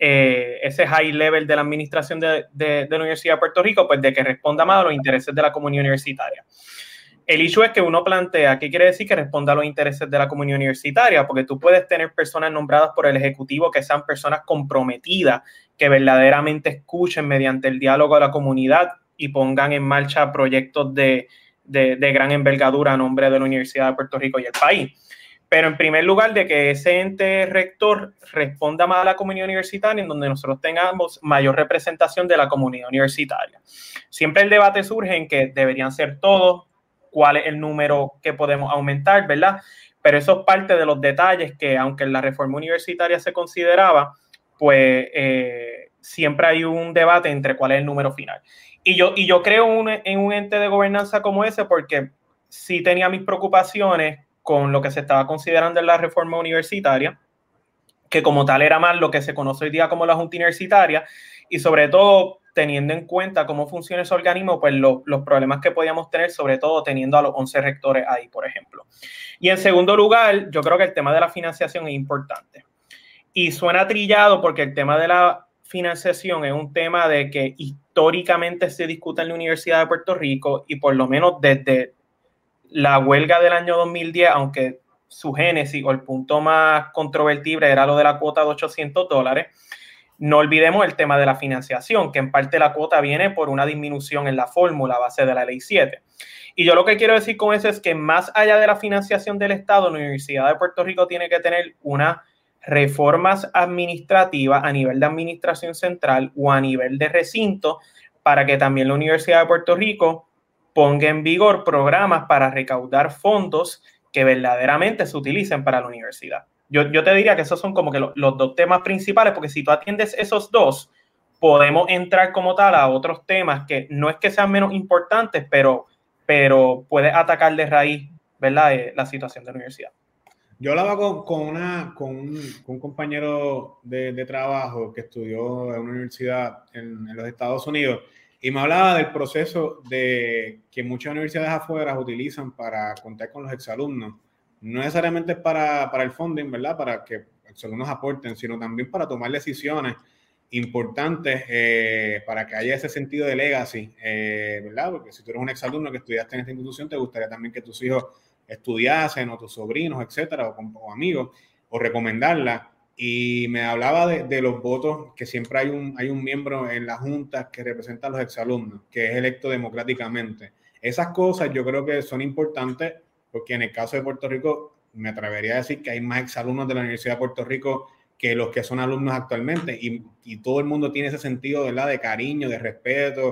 Eh, ese high level de la administración de, de, de la Universidad de Puerto Rico, pues de que responda más a los intereses de la comunidad universitaria. El issue es que uno plantea, ¿qué quiere decir que responda a los intereses de la comunidad universitaria? Porque tú puedes tener personas nombradas por el Ejecutivo que sean personas comprometidas, que verdaderamente escuchen mediante el diálogo a la comunidad y pongan en marcha proyectos de, de, de gran envergadura a nombre de la Universidad de Puerto Rico y el país. Pero en primer lugar, de que ese ente rector responda más a la comunidad universitaria, en donde nosotros tengamos mayor representación de la comunidad universitaria. Siempre el debate surge en que deberían ser todos, cuál es el número que podemos aumentar, ¿verdad? Pero eso es parte de los detalles que, aunque en la reforma universitaria se consideraba, pues eh, siempre hay un debate entre cuál es el número final. Y yo, y yo creo un, en un ente de gobernanza como ese porque sí tenía mis preocupaciones con lo que se estaba considerando en la reforma universitaria, que como tal era más lo que se conoce hoy día como la Junta Universitaria, y sobre todo teniendo en cuenta cómo funciona ese organismo, pues lo, los problemas que podíamos tener, sobre todo teniendo a los once rectores ahí, por ejemplo. Y en segundo lugar, yo creo que el tema de la financiación es importante. Y suena trillado porque el tema de la financiación es un tema de que históricamente se discute en la Universidad de Puerto Rico y por lo menos desde la huelga del año dos mil diez, aunque su génesis o el punto más controvertible era lo de la cuota de ochocientos dólares, no olvidemos el tema de la financiación, que en parte la cuota viene por una disminución en la fórmula a base de la ley siete. Y yo lo que quiero decir con eso es que más allá de la financiación del Estado, la Universidad de Puerto Rico tiene que tener unas reformas administrativas a nivel de administración central o a nivel de recinto para que también la Universidad de Puerto Rico ponga en vigor programas para recaudar fondos que verdaderamente se utilicen para la universidad. Yo, yo te diría que esos son como que lo, los dos temas principales, porque si tú atiendes esos dos, podemos entrar como tal a otros temas que no es que sean menos importantes, pero, pero puedes atacar de raíz, ¿verdad?, eh, la situación de la universidad. Yo hablaba con, con, una, con, un, con un compañero de, de trabajo que estudió en una universidad en, en los Estados Unidos y me hablaba del proceso de que muchas universidades afuera utilizan para contar con los exalumnos. No necesariamente para, para el funding, ¿verdad? Para que exalumnos aporten, sino también para tomar decisiones importantes eh, para que haya ese sentido de legacy, eh, ¿verdad? Porque si tú eres un exalumno que estudiaste en esta institución, te gustaría también que tus hijos estudiasen o tus sobrinos, etcétera, o, o amigos, o recomendarla. Y me hablaba de, de los votos, que siempre hay un, hay un miembro en la junta que representa a los exalumnos, que es electo democráticamente. Esas cosas yo creo que son importantes porque en el caso de Puerto Rico me atrevería a decir que hay más exalumnos de la Universidad de Puerto Rico que los que son alumnos actualmente y, y todo el mundo tiene ese sentido, ¿verdad?, de cariño, de respeto,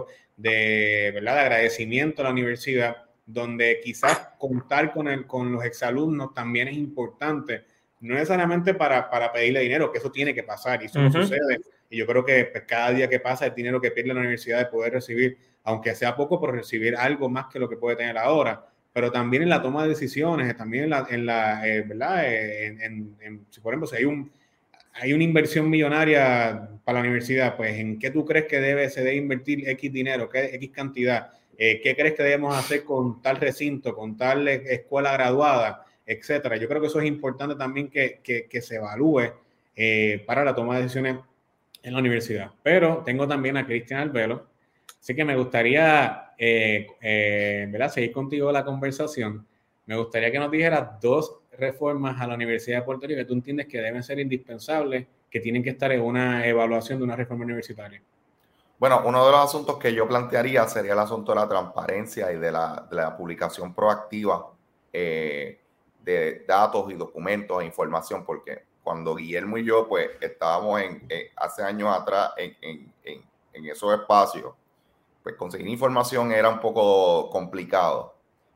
de, ¿verdad?, de agradecimiento a la universidad, donde quizás contar con, el, con los exalumnos también es importante, no necesariamente para, para pedirle dinero, que eso tiene que pasar y eso uh-huh. no sucede. Y yo creo que pues, cada día que pasa el dinero que pierde la universidad de poder recibir, aunque sea poco, por recibir algo más que lo que puede tener ahora, pero también en la toma de decisiones, también en la, en la eh, ¿verdad? En, en, en, si por ejemplo, si hay un hay una inversión millonaria para la universidad, pues ¿en qué tú crees que debe, se debe invertir X dinero, qué X cantidad? Eh, ¿Qué crees que debemos hacer con tal recinto, con tal escuela graduada, etcétera? Yo creo que eso es importante también que, que, que se evalúe eh, para la toma de decisiones en la universidad. Pero tengo también a Cristian Albelo, así que me gustaría eh, eh, ¿verdad? seguir contigo la conversación. Me gustaría que nos dijeras dos reformas a la Universidad de Puerto Rico que tú entiendes que deben ser indispensables, que tienen que estar en una evaluación de una reforma universitaria. Bueno, uno de los asuntos que yo plantearía sería el asunto de la transparencia y de la, de la publicación proactiva eh, de datos y documentos e información, porque cuando Guillermo y yo pues estábamos en, eh, hace años atrás en, en, en, en esos espacios, pues conseguir información era un poco complicado.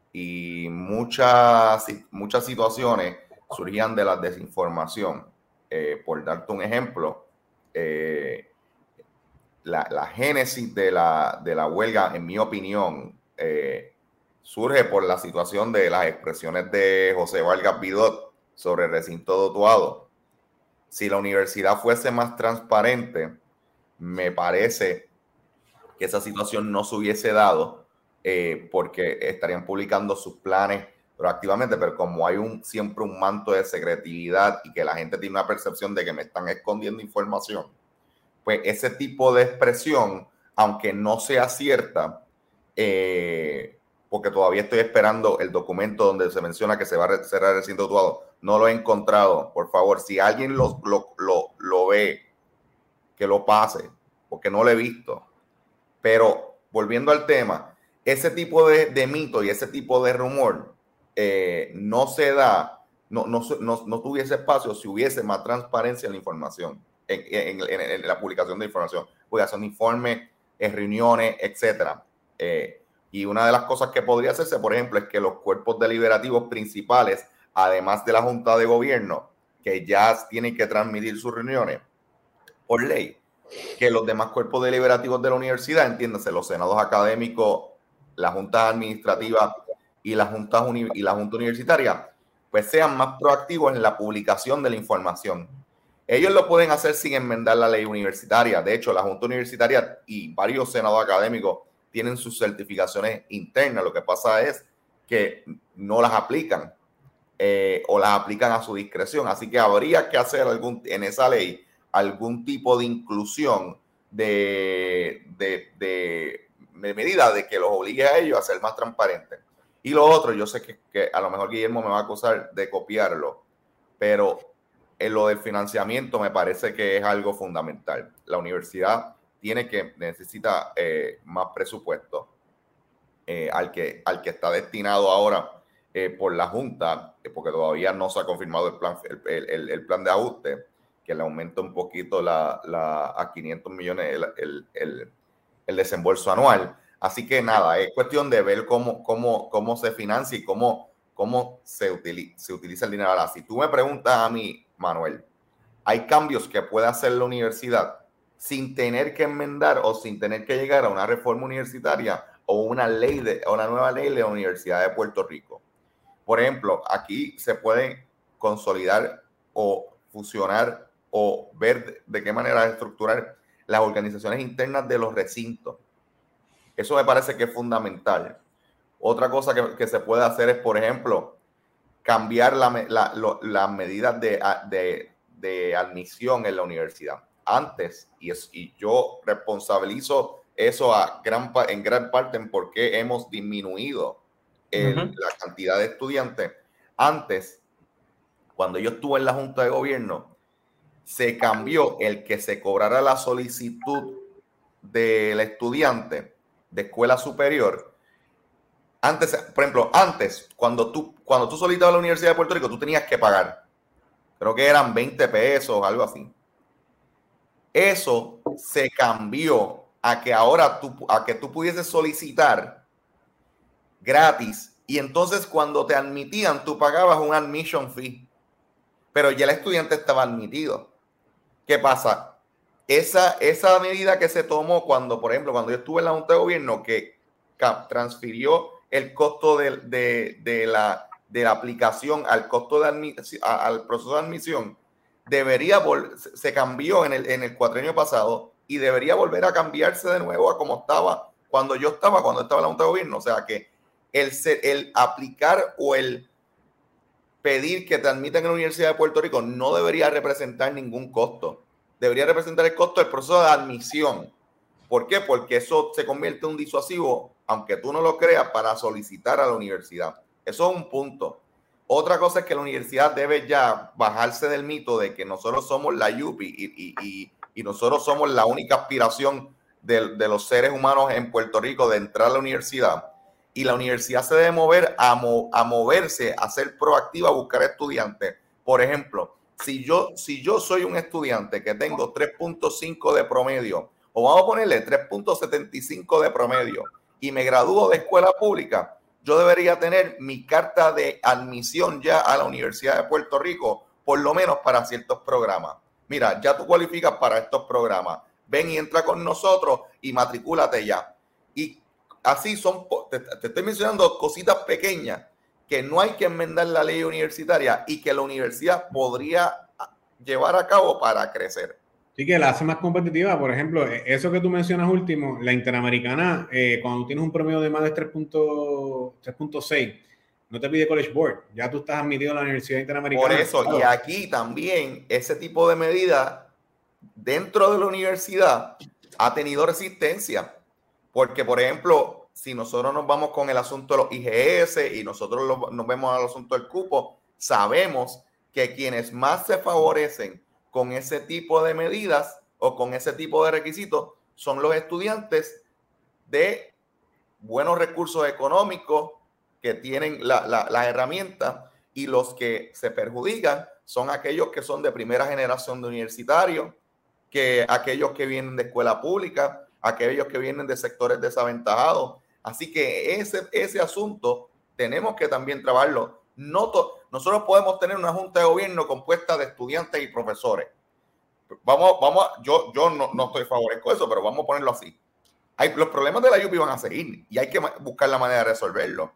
Y muchas, muchas situaciones surgían de la desinformación. Eh, por darte un ejemplo, eh, la, la génesis de la, de la huelga, en mi opinión, eh, surge por la situación de las expresiones de José Vargas Vidot sobre el recinto de Utuado. Si la universidad fuese más transparente, me parece que esa situación no se hubiese dado, Eh, porque estarían publicando sus planes proactivamente, pero como hay un, siempre un manto de secretividad y que la gente tiene una percepción de que me están escondiendo información, pues ese tipo de expresión, aunque no sea cierta, eh, porque todavía estoy esperando el documento donde se menciona que se va a cerrar el recinto Utuado, no lo he encontrado. Por favor, si alguien lo, lo, lo, lo ve, que lo pase, porque no lo he visto. Pero volviendo al tema, ese tipo de, de mito y ese tipo de rumor eh, no se da, no, no, no, no tuviese espacio si hubiese más transparencia en la información, en, en, en, en la publicación de información, publicación de informes, en reuniones, etcétera. Eh, y una de las cosas que podría hacerse, por ejemplo, es que los cuerpos deliberativos principales, además de la Junta de Gobierno, que ya tienen que transmitir sus reuniones por ley, que los demás cuerpos deliberativos de la universidad, entiéndase, los senados académicos, la junta administrativa y la junta, uni y la junta universitaria, pues sean más proactivos en la publicación de la información. Ellos lo pueden hacer sin enmendar la ley universitaria. De hecho, la junta universitaria y varios senados académicos tienen sus certificaciones internas. Lo que pasa es que no las aplican eh, o las aplican a su discreción. Así que habría que hacer algún, en esa ley algún tipo de inclusión de, de, de de medida de que los obligue a ellos a ser más transparentes. Y lo otro, yo sé que, que a lo mejor Guillermo me va a acusar de copiarlo, pero en lo del financiamiento me parece que es algo fundamental. La universidad tiene que, necesita eh, más presupuesto eh, al, que, al que está destinado ahora eh, por la Junta, eh, porque todavía no se ha confirmado el plan, el, el, el plan de ajuste, que le aumenta un poquito la, la, a quinientos millones el, el, el el desembolso anual. Así que nada, es cuestión de ver cómo, cómo, cómo se financia y cómo, cómo se, utiliza, se utiliza el dinero. Ahora, si tú me preguntas a mí, Manuel, ¿hay cambios que puede hacer la universidad sin tener que enmendar o sin tener que llegar a una reforma universitaria o una ley de, a una nueva ley de la Universidad de Puerto Rico? Por ejemplo, aquí se puede consolidar o fusionar o ver de, de qué manera estructurar las organizaciones internas de los recintos. Eso me parece que es fundamental. Otra cosa que, que se puede hacer es, por ejemplo, cambiar la, la, lo, las medidas de, de, de admisión en la universidad. Antes, y, es, y yo responsabilizo eso a gran, en gran parte en por qué hemos disminuido el, uh-huh. la cantidad de estudiantes. Antes, cuando yo estuve en la Junta de Gobierno, se cambió el que se cobrara la solicitud del estudiante de escuela superior. Antes, por ejemplo, antes, cuando tú, cuando tú solicitabas la Universidad de Puerto Rico, tú tenías que pagar. Creo que eran veinte pesos, algo así. Eso se cambió a que ahora tú, a que tú pudieses solicitar gratis. Y entonces cuando te admitían, tú pagabas un admission fee. Pero ya el estudiante estaba admitido. ¿Qué pasa? Esa, esa medida que se tomó cuando, por ejemplo, cuando yo estuve en la Junta de Gobierno, que transfirió el costo de, de, de, la, de la aplicación al costo de admisión, al proceso de admisión, debería vol- se cambió en el, en el cuatrienio pasado y debería volver a cambiarse de nuevo a como estaba cuando yo estaba, cuando estaba en la Junta de Gobierno. O sea que el, el aplicar o el pedir que te admitan en la Universidad de Puerto Rico no debería representar ningún costo. Debería representar el costo del proceso de admisión. ¿Por qué? Porque eso se convierte en un disuasivo, aunque tú no lo creas, para solicitar a la universidad. Eso es un punto. Otra cosa es que la universidad debe ya bajarse del mito de que nosotros somos la Yupi y, y, y, y nosotros somos la única aspiración de, de los seres humanos en Puerto Rico de entrar a la universidad. Y la universidad se debe mover a, mo, a moverse, a ser proactiva, a buscar estudiantes. Por ejemplo, si yo, si yo soy un estudiante que tengo tres punto cinco de promedio, o vamos a ponerle tres punto setenta y cinco de promedio, y me gradúo de escuela pública, yo debería tener mi carta de admisión ya a la Universidad de Puerto Rico, por lo menos para ciertos programas. Mira, ya tú cualificas para estos programas. Ven y entra con nosotros y matricúlate ya. Y así son, te, te estoy mencionando cositas pequeñas que no hay que enmendar la ley universitaria y que la universidad podría llevar a cabo para crecer. Sí, que la hace más competitiva. Por ejemplo, eso que tú mencionas último, la Interamericana, eh, cuando tienes un promedio de más de tres punto seis, no te pide College Board. Ya tú estás admitido a la Universidad Interamericana. Por eso, claro. Y aquí también ese tipo de medida dentro de la universidad ha tenido resistencia. Porque, por ejemplo, si nosotros nos vamos con el asunto de los I G S y nosotros lo, nos vemos al asunto del cupo, sabemos que quienes más se favorecen con ese tipo de medidas o con ese tipo de requisitos son los estudiantes de buenos recursos económicos que tienen la, la, las herramientas, y los que se perjudican son aquellos que son de primera generación de universitarios, que aquellos que vienen de escuela pública, aquellos que vienen de sectores desaventajados. Así que ese, ese asunto tenemos que también trabajarlo. No to, nosotros podemos tener una junta de gobierno compuesta de estudiantes y profesores. Vamos, vamos, yo, yo no, no estoy favorezco eso, pero vamos a ponerlo así. Hay, los problemas de la Yupi van a seguir y hay que buscar la manera de resolverlo.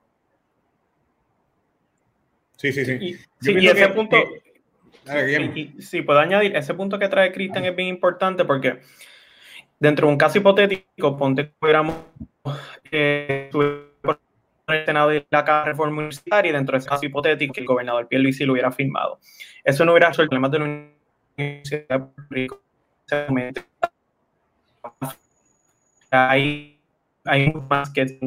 Sí, sí, sí. Y, sí, y ese que, punto, que, y, y, si puedo añadir, ese punto que trae Cristian es bien importante, porque dentro de un caso hipotético, ponte que hubiéramos eh, el Senado y la Cámara de Reforma Universitaria, y dentro de ese caso hipotético que el gobernador Pierluisi lo hubiera firmado. Eso no hubiera resuelto el problema de la Universidad de Puerto Rico. Hay, hay más que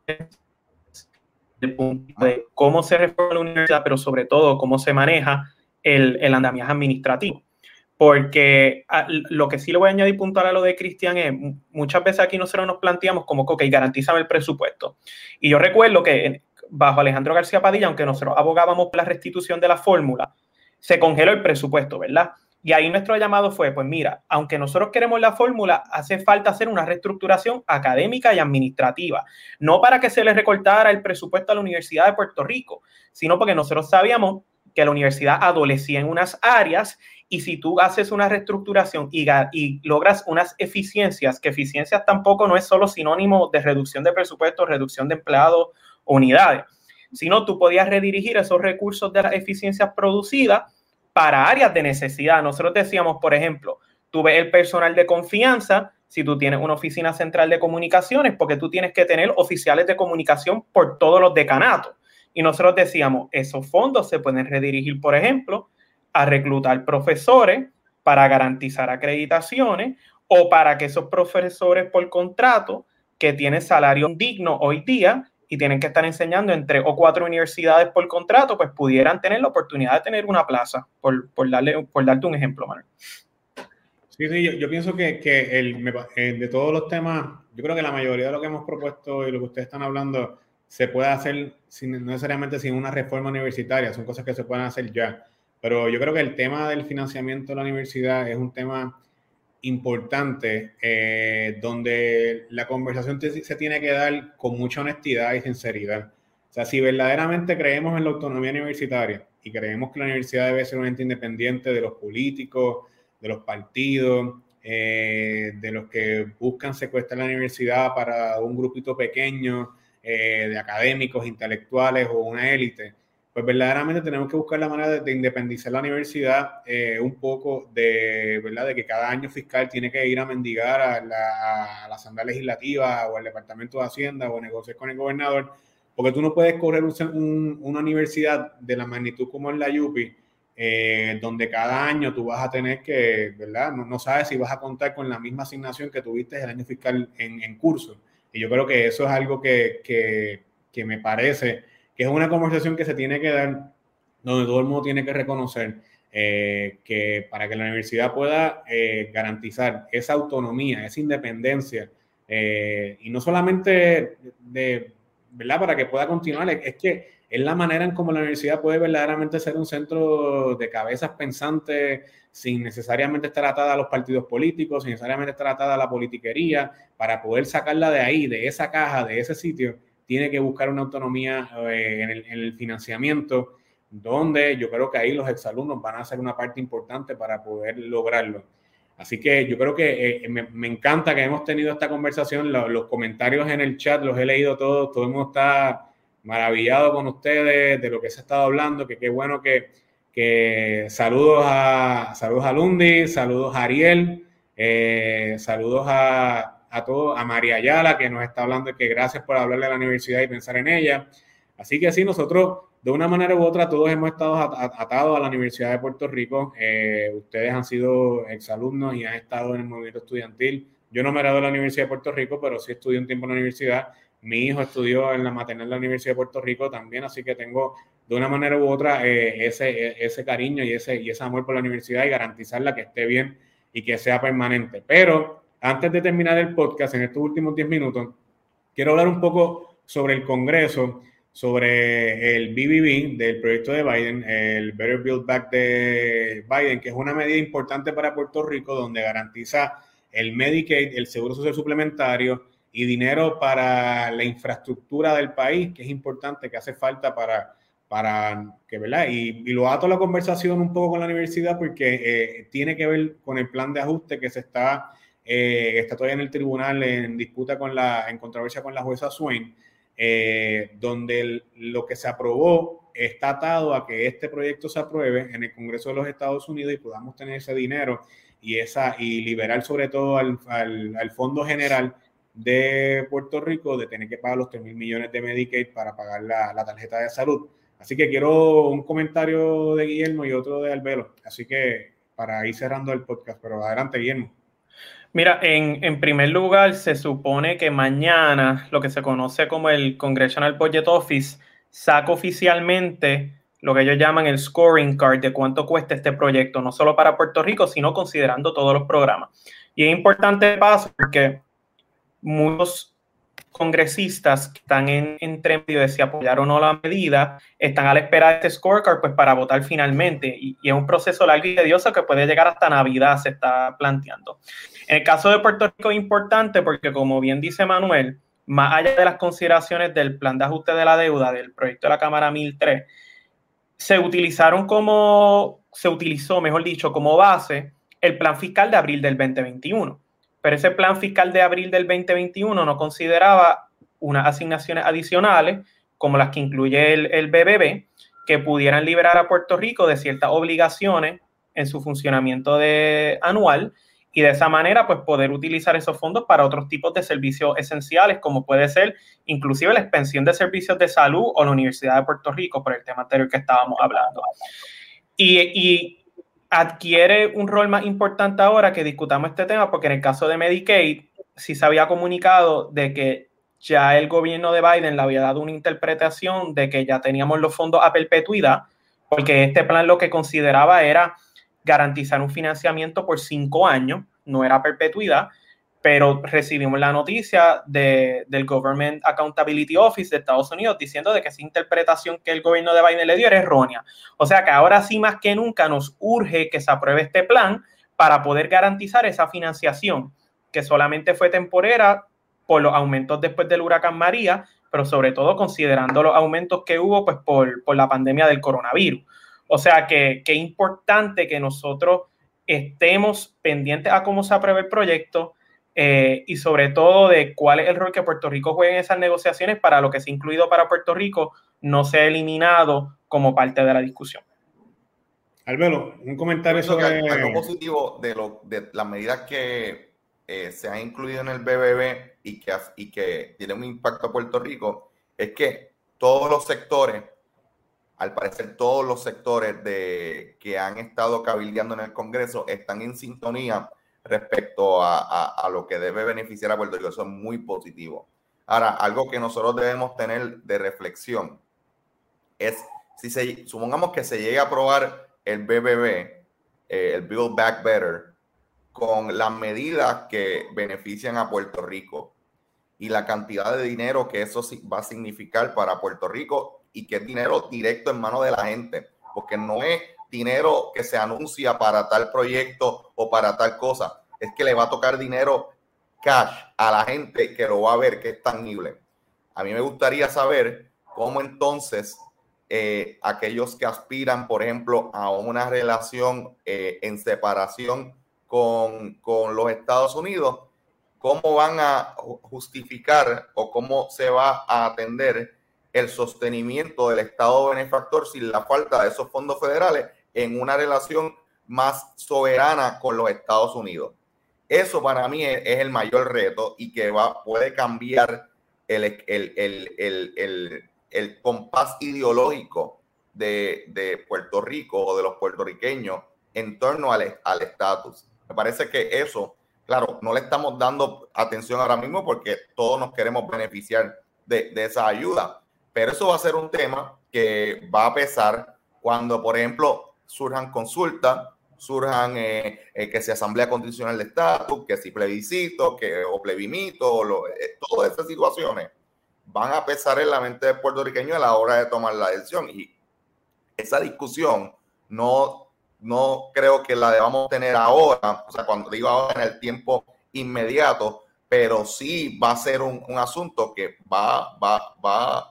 el punto de cómo se reforma la universidad, pero sobre todo cómo se maneja el, el andamiaje administrativo. Porque a, lo que sí le voy a añadir puntual a lo de Cristian es, muchas veces aquí nosotros nos planteamos como que, ok, garantízame el presupuesto. Y yo recuerdo que bajo Alejandro García Padilla, aunque nosotros abogábamos por la restitución de la fórmula, se congeló el presupuesto, ¿verdad? Y ahí nuestro llamado fue, pues mira, aunque nosotros queremos la fórmula, hace falta hacer una reestructuración académica y administrativa. No para que se le recortara el presupuesto a la Universidad de Puerto Rico, sino porque nosotros sabíamos que la universidad adolecía en unas áreas, y si tú haces una reestructuración y, y logras unas eficiencias, que eficiencias tampoco no es solo sinónimo de reducción de presupuesto, reducción de empleados o unidades, sino tú podías redirigir esos recursos de las eficiencias producidas para áreas de necesidad. Nosotros decíamos, por ejemplo, tú ves el personal de confianza, si tú tienes una oficina central de comunicaciones, porque tú tienes que tener oficiales de comunicación por todos los decanatos. Y nosotros decíamos, esos fondos se pueden redirigir, por ejemplo, a reclutar profesores para garantizar acreditaciones o para que esos profesores por contrato que tienen salario digno hoy día y tienen que estar enseñando en tres o cuatro universidades por contrato, pues pudieran tener la oportunidad de tener una plaza, por, por, darle, por darte un ejemplo, Manuel. Sí, sí, yo, yo pienso que, que el, de todos los temas, yo creo que la mayoría de lo que hemos propuesto y lo que ustedes están hablando se puede hacer sin, no necesariamente sin una reforma universitaria, son cosas que se pueden hacer ya. Pero yo creo que el tema del financiamiento de la universidad es un tema importante, eh, donde la conversación te, se tiene que dar con mucha honestidad y sinceridad. O sea, si verdaderamente creemos en la autonomía universitaria y creemos que la universidad debe ser un ente independiente de los políticos, de los partidos, eh, de los que buscan secuestrar la universidad para un grupito pequeño eh, de académicos, intelectuales o una élite, pues verdaderamente tenemos que buscar la manera de, de independizar la universidad eh, un poco de, ¿verdad? De que cada año fiscal tiene que ir a mendigar a la, a la Asamblea Legislativa o al Departamento de Hacienda o negociar con el gobernador, porque tú no puedes correr un, un, una universidad de la magnitud como es la U P I, eh, donde cada año tú vas a tener que, ¿verdad? No, no sabes si vas a contar con la misma asignación que tuviste el año fiscal en, en curso. Y yo creo que eso es algo que, que, que me parece que es una conversación que se tiene que dar, donde todo el mundo tiene que reconocer eh, que para que la universidad pueda eh, garantizar esa autonomía, esa independencia, eh, y no solamente de, ¿verdad? Para que pueda continuar, es, es que es la manera en cómo la universidad puede verdaderamente ser un centro de cabezas pensantes sin necesariamente estar atada a los partidos políticos, sin necesariamente estar atada a la politiquería, para poder sacarla de ahí, de esa caja, de ese sitio. Tiene que buscar una autonomía eh, en, el, en el financiamiento, donde yo creo que ahí los exalumnos van a ser una parte importante para poder lograrlo. Así que yo creo que eh, me, me encanta que hemos tenido esta conversación. Los, los comentarios en el chat los he leído todos, todo el mundo está maravillado con ustedes de lo que se ha estado hablando, que qué bueno que, que saludos a saludos a Lundi, saludos a Ariel, eh, saludos a a todos, a María Ayala, que nos está hablando, que gracias por hablarle a la universidad y pensar en ella. Así que sí, nosotros, de una manera u otra, todos hemos estado atados a la Universidad de Puerto Rico. Eh, ustedes han sido exalumnos y han estado en el movimiento estudiantil. Yo no me gradué de la Universidad de Puerto Rico, pero sí estudié un tiempo en la universidad. Mi hijo estudió en la maternal de la Universidad de Puerto Rico también, así que tengo, de una manera u otra, eh, ese, ese cariño y ese, y ese amor por la universidad y garantizarla que esté bien y que sea permanente. Pero antes de terminar el podcast, en estos últimos diez minutos, quiero hablar un poco sobre el Congreso, sobre el B B B del proyecto de Biden, el Better Build Back de Biden, que es una medida importante para Puerto Rico, donde garantiza el Medicaid, el Seguro Social Suplementario y dinero para la infraestructura del país, que es importante, que hace falta para, para que, ¿verdad? Y, y lo ato a la conversación un poco con la universidad porque eh, tiene que ver con el plan de ajuste que se está... Eh, está todavía en el tribunal en disputa con la, en controversia con la jueza Swain, eh, donde el, lo que se aprobó está atado a que este proyecto se apruebe en el Congreso de los Estados Unidos y podamos tener ese dinero y, esa, y liberar sobre todo al, al, al Fondo General de Puerto Rico de tener que pagar los tres mil millones de Medicaid para pagar la, la tarjeta de salud. Así que quiero un comentario de Guillermo y otro de Albelo, así que para ir cerrando el podcast, pero adelante, Guillermo. Mira, en, en primer lugar, se supone que mañana lo que se conoce como el Congressional Budget Office saca oficialmente lo que ellos llaman el scoring card de cuánto cuesta este proyecto, no solo para Puerto Rico, sino considerando todos los programas. Y es importante paso porque muchos congresistas que están en, entre medio de si apoyar o no la medida, están a la espera de este scorecard pues, para votar finalmente. Y, y es un proceso largo y tedioso que puede llegar hasta Navidad, se está planteando. En el caso de Puerto Rico es importante porque, como bien dice Manuel, más allá de las consideraciones del plan de ajuste de la deuda del proyecto de la Cámara mil tres, se utilizaron como, se utilizó, mejor dicho, como base el plan fiscal de abril del veinte veintiuno. Pero ese plan fiscal de abril del veinte veintiuno no consideraba unas asignaciones adicionales como las que incluye el, el B B B, que pudieran liberar a Puerto Rico de ciertas obligaciones en su funcionamiento de, anual, y de esa manera pues poder utilizar esos fondos para otros tipos de servicios esenciales, como puede ser inclusive la expansión de servicios de salud o la Universidad de Puerto Rico, por el tema anterior que estábamos hablando. Y, y adquiere un rol más importante ahora que discutamos este tema, porque en el caso de Medicaid sí se había comunicado de que ya el gobierno de Biden le había dado una interpretación de que ya teníamos los fondos a perpetuidad, porque este plan lo que consideraba era garantizar un financiamiento por cinco años, no era perpetuidad, pero recibimos la noticia de, del Government Accountability Office de Estados Unidos diciendo de que esa interpretación que el gobierno de Biden le dio era errónea. O sea que ahora sí más que nunca nos urge que se apruebe este plan para poder garantizar esa financiación, que solamente fue temporera por los aumentos después del huracán María, pero sobre todo considerando los aumentos que hubo pues, por, por la pandemia del coronavirus. O sea que es importante que nosotros estemos pendientes a cómo se apruebe el proyecto eh, y sobre todo de cuál es el rol que Puerto Rico juega en esas negociaciones para lo que sea incluido para Puerto Rico no sea eliminado como parte de la discusión. Albelo, un comentario sobre... Algo positivo de, lo, de las medidas que eh, se han incluido en el B B B y que, y que tienen un impacto a Puerto Rico es que todos los sectores, al parecer todos los sectores de, que han estado cabildeando en el Congreso están en sintonía respecto a, a, a lo que debe beneficiar a Puerto Rico. Eso es muy positivo. Ahora, algo que nosotros debemos tener de reflexión es, si se, supongamos que se llegue a aprobar el B B B, eh, el Build Back Better, con las medidas que benefician a Puerto Rico y la cantidad de dinero que eso va a significar para Puerto Rico, y que es dinero directo en manos de la gente, porque no es dinero que se anuncia para tal proyecto o para tal cosa, es que le va a tocar dinero cash a la gente que lo va a ver, que es tangible. A mí me gustaría saber cómo entonces eh, aquellos que aspiran, por ejemplo, a una relación eh, en separación con, con los Estados Unidos, cómo van a justificar o cómo se va a atender el sostenimiento del Estado benefactor sin la falta de esos fondos federales en una relación más soberana con los Estados Unidos. Eso para mí es, es el mayor reto y que va, puede cambiar el, el, el, el, el, el compás ideológico de, de Puerto Rico o de los puertorriqueños en torno al estatus. Me parece que eso, claro, no le estamos dando atención ahora mismo porque todos nos queremos beneficiar de, de esa ayuda. Pero eso va a ser un tema que va a pesar cuando, por ejemplo, surjan consultas, surjan eh, eh, que sea asamblea constitucional de estatus, que si plebiscito, que o plebimito, o lo, eh, todas esas situaciones van a pesar en la mente del puertorriqueño a la hora de tomar la decisión. Y esa discusión no, no creo que la debamos tener ahora, o sea, cuando digo ahora en el tiempo inmediato, pero sí va a ser un, un asunto que va, va, va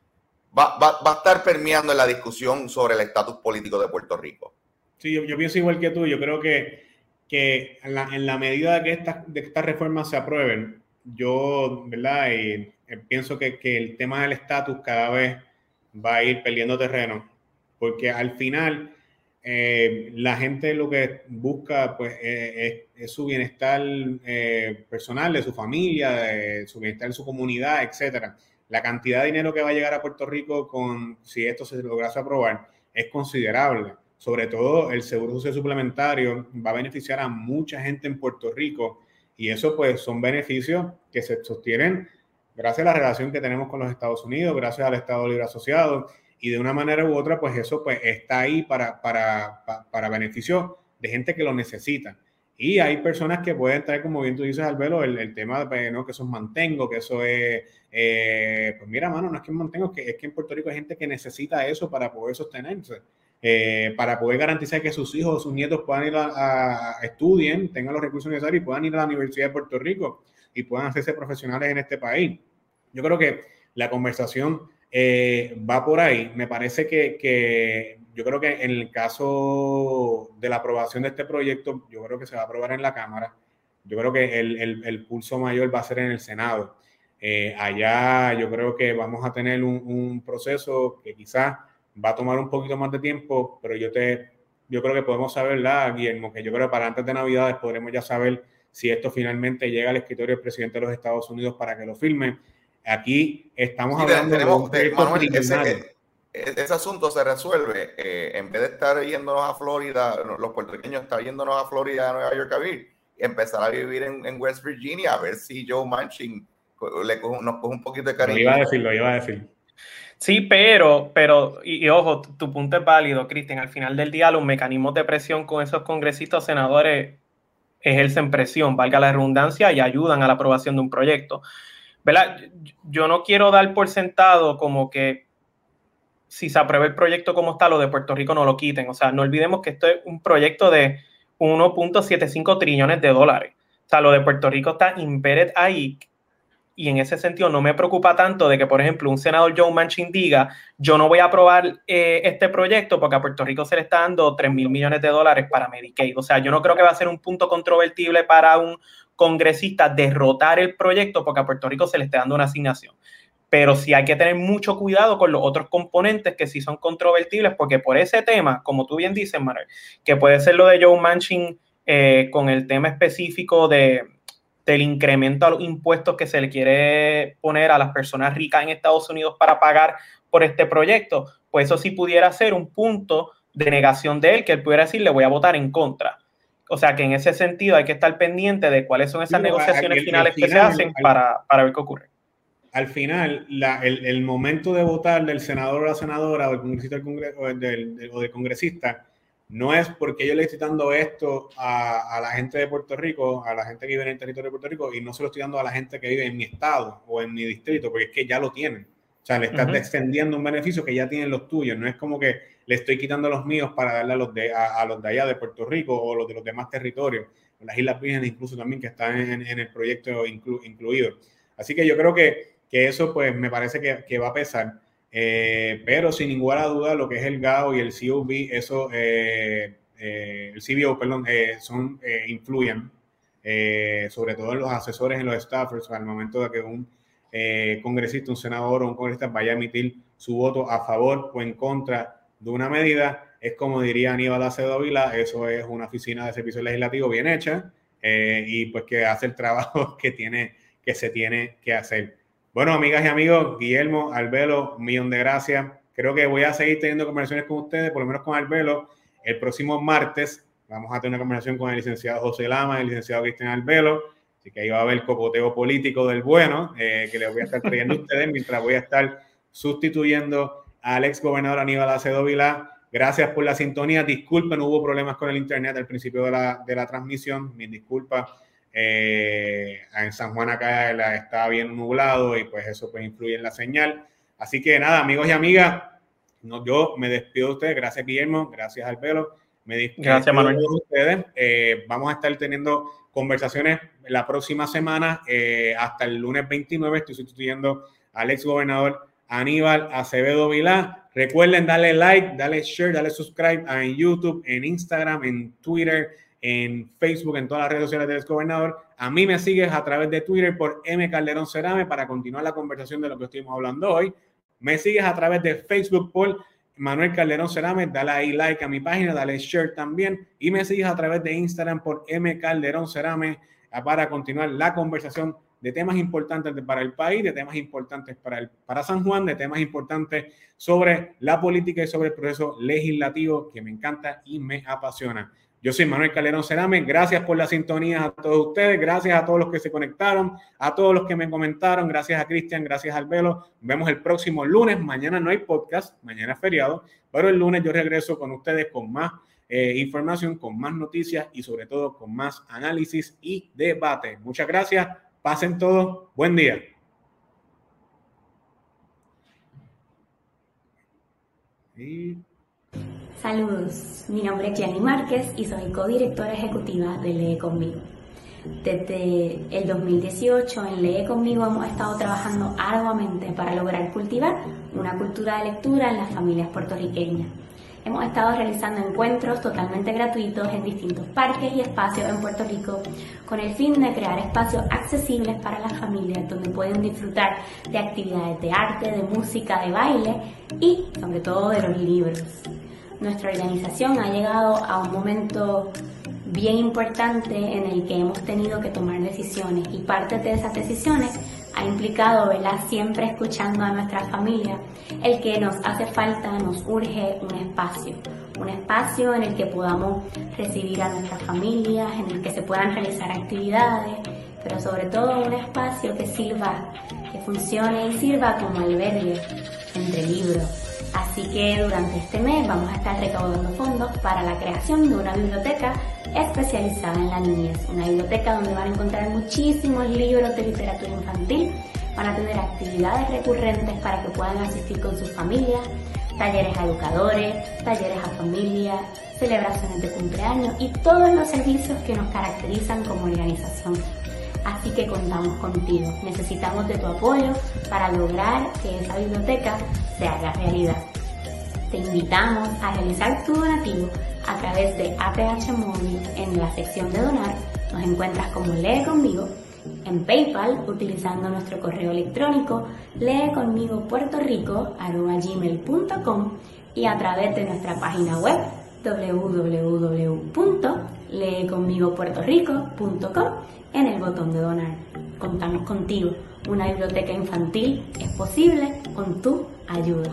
Va, va, va a estar permeando en la discusión sobre el estatus político de Puerto Rico. Sí, yo, yo pienso igual que tú. Yo creo que, que en, la, en la medida de que estas de estas reformas se aprueben, yo, ¿verdad? Y, eh, pienso que, que el tema del estatus cada vez va a ir perdiendo terreno, porque al final eh, la gente lo que busca pues, eh, es, es su bienestar eh, personal, de su familia, de su bienestar en su comunidad, etcétera. La cantidad de dinero que va a llegar a Puerto Rico con, si esto se lograse aprobar, es considerable. Sobre todo el seguro social suplementario va a beneficiar a mucha gente en Puerto Rico y eso pues son beneficios que se sostienen gracias a la relación que tenemos con los Estados Unidos, gracias al Estado Libre Asociado y de una manera u otra pues eso pues está ahí para, para, para, para beneficio de gente que lo necesita. Y hay personas que pueden traer, como bien tú dices, Albelo, el, el tema de ¿no? que eso es mantengo, que eso es, eh, pues mira, mano, no es que es mantengo, es que, es que en Puerto Rico hay gente que necesita eso para poder sostenerse, eh, para poder garantizar que sus hijos o sus nietos puedan ir a, a, a estudien, tengan los recursos necesarios y puedan ir a la Universidad de Puerto Rico y puedan hacerse profesionales en este país. Yo creo que la conversación eh, va por ahí. Me parece que, que yo creo que en el caso de la aprobación de este proyecto, yo creo que se va a aprobar en la Cámara. Yo creo que el, el, el pulso mayor va a ser en el Senado. Eh, allá yo creo que vamos a tener un, un proceso que quizás va a tomar un poquito más de tiempo, pero yo te, yo creo que podemos saber, ¿verdad, Guillermo? Que yo creo que para antes de Navidades podremos ya saber si esto finalmente llega al escritorio del presidente de los Estados Unidos para que lo firme. Aquí estamos sí, hablando tenemos, de un Manuel, ese, ese asunto se resuelve. Eh, en vez de estar yéndonos a Florida, los puertorriqueños están yéndonos a Florida, a Nueva York a vivir, y empezar a vivir en, en West Virginia, a ver si Joe Manchin le coge, nos coge un poquito de cariño. Lo iba a decir, lo iba a decir. Sí, pero, pero y, y ojo, tu, tu punto es válido, Cristian. Al final del día, los mecanismos de presión con esos congresistas senadores ejercen presión, valga la redundancia, y ayudan a la aprobación de un proyecto. ¿Verdad? Yo no quiero dar por sentado como que si se aprueba el proyecto como está, lo de Puerto Rico no lo quiten. O sea, no olvidemos que esto es un proyecto de uno punto setenta y cinco trillones de dólares. O sea, lo de Puerto Rico está embedded ahí. Y en ese sentido no me preocupa tanto de que, por ejemplo, un senador Joe Manchin diga yo no voy a aprobar eh, este proyecto porque a Puerto Rico se le está dando tres mil millones de dólares para Medicaid. O sea, yo no creo que va a ser un punto controvertible para un congresista derrotar el proyecto porque a Puerto Rico se le esté dando una asignación. Pero sí hay que tener mucho cuidado con los otros componentes que sí son controvertibles, porque por ese tema, como tú bien dices, Manuel, que puede ser lo de Joe Manchin eh, con el tema específico de del incremento a los impuestos que se le quiere poner a las personas ricas en Estados Unidos para pagar por este proyecto, pues eso sí pudiera ser un punto de negación de él, que él pudiera decir, le voy a votar en contra. O sea que en ese sentido hay que estar pendiente de cuáles son esas sí, negociaciones el, finales el final, que se hacen al, para, para ver qué ocurre. Al final, la, el, el momento de votar del senador o la senadora o del congresista del congre, o, del, del, o del congresista no es porque yo le estoy dando esto a, a la gente de Puerto Rico, a la gente que vive en el territorio de Puerto Rico, y no se lo estoy dando a la gente que vive en mi estado o en mi distrito, porque es que ya lo tienen. O sea, le estás uh-huh. extendiendo un beneficio que ya tienen los tuyos. No es como que le estoy quitando los míos para darle a los de, a, a los de allá de Puerto Rico o los de los demás territorios, las Islas Vírgenes incluso también que están en, en el proyecto inclu, incluido. Así que yo creo que, que eso pues me parece que, que va a pesar. Eh, pero sin ninguna duda lo que es el G A O y el C O B, eso, eh, eh, el C B O, perdón, eh, son, eh, influyen, eh, sobre todo en los asesores, en los staffers, al momento de que un eh, congresista, un senador o un congresista vaya a emitir su voto a favor o en contra de una medida. Es como diría Aníbal Acevedo Vilá, eso es una oficina de servicio legislativo bien hecha eh, y pues que hace el trabajo que, tiene, que se tiene que hacer. Bueno, amigas y amigos, Guillermo, Albelo, un millón de gracias. Creo que voy a seguir teniendo conversaciones con ustedes, por lo menos con Albelo. El próximo martes vamos a tener una conversación con el licenciado José Lama y el licenciado Cristian Albelo. Así que ahí va a haber cocoteo político del bueno, eh, que les voy a estar trayendo a ustedes mientras voy a estar sustituyendo al ex gobernador Aníbal Acevedo Vilá. Gracias por la sintonía. Disculpen, hubo problemas con el internet al principio de la, de la transmisión. Mis disculpas. Eh, en San Juan acá está bien nublado y pues eso pues influye en la señal. Así que nada, amigos y amigas, no, yo me despido de ustedes. Gracias, Guillermo. Gracias, Albelo. Me despido Gracias, Manuel. de ustedes. Eh, vamos a estar teniendo conversaciones la próxima semana. Eh, hasta el lunes veintinueve estoy sustituyendo al ex gobernador Aníbal Acevedo Vilá. Recuerden darle like, darle share, darle subscribe en YouTube, en Instagram, en Twitter, en Facebook, en todas las redes sociales del exgobernador. A mí me sigues a través de Twitter por M. Calderón Cerame para continuar la conversación de lo que estuvimos hablando hoy. Me sigues a través de Facebook por Manuel Calderón Cerame. Dale ahí like a mi página, dale share también. Y me sigues a través de Instagram por M. Calderón Cerame para continuar la conversación de temas importantes para el país, de temas importantes para, el, para San Juan, de temas importantes sobre la política y sobre el proceso legislativo que me encanta y me apasiona. Yo soy Manuel Calderón Cerame. Gracias por la sintonía a todos ustedes. Gracias a todos los que se conectaron, a todos los que me comentaron. Gracias a Cristian, gracias a Albelo. Nos vemos el próximo lunes. Mañana no hay podcast, mañana es feriado, pero el lunes yo regreso con ustedes con más eh, información, con más noticias y sobre todo con más análisis y debate. Muchas gracias. Pasen todos. Buen día. Y... Saludos, mi nombre es Gianni Márquez y soy codirectora ejecutiva de Lee Conmigo. Desde el dos mil dieciocho en Lee Conmigo hemos estado trabajando arduamente para lograr cultivar una cultura de lectura en las familias puertorriqueñas. hemos estado realizando encuentros totalmente gratuitos en distintos parques y espacios en Puerto Rico con el fin de crear espacios accesibles para las familias donde pueden disfrutar de actividades de arte, de música, de baile y sobre todo de los libros. Nuestra organización ha llegado a un momento bien importante en el que hemos tenido que tomar decisiones y parte de esas decisiones ha implicado, ¿verdad?, siempre escuchando a nuestras familias, el que nos hace falta, nos urge un espacio, un espacio en el que podamos recibir a nuestras familias, en el que se puedan realizar actividades, pero sobre todo un espacio que sirva, que funcione y sirva como albergue entre libros. Así que durante este mes vamos a estar recaudando fondos para la creación de una biblioteca especializada en la niñez. Una biblioteca donde van a encontrar muchísimos libros de literatura infantil, van a tener actividades recurrentes para que puedan asistir con sus familias, talleres a educadores, talleres a familias, celebraciones de cumpleaños y todos los servicios que nos caracterizan como organización. Así que contamos contigo. Necesitamos de tu apoyo para lograr que esa biblioteca se haga realidad. Te invitamos a realizar tu donativo a través de A T H Móvil en la sección de donar. Nos encuentras como Lee Conmigo, en PayPal utilizando nuestro correo electrónico leeconmigopuertorico arroba gmail punto com y a través de nuestra página web w w w punto lee conmigo puerto rico punto com en el botón de donar. Contamos contigo. Una biblioteca infantil es posible con tu ayuda.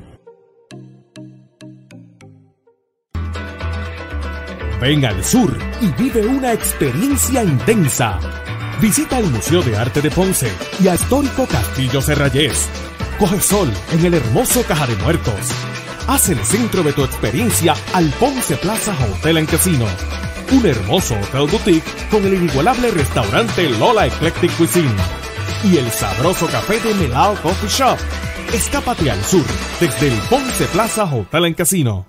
Ven al sur y vive una experiencia intensa. Visita el Museo de Arte de Ponce y al histórico Castillo Serrayés. Coge sol en el hermoso Caja de Muertos. Haz el centro de tu experiencia al Ponce Plaza Hotel and Casino. Un hermoso hotel boutique con el inigualable restaurante Lola Eclectic Cuisine. Y el sabroso café de Melao Coffee Shop. Escápate al sur desde el Ponce Plaza Hotel and Casino.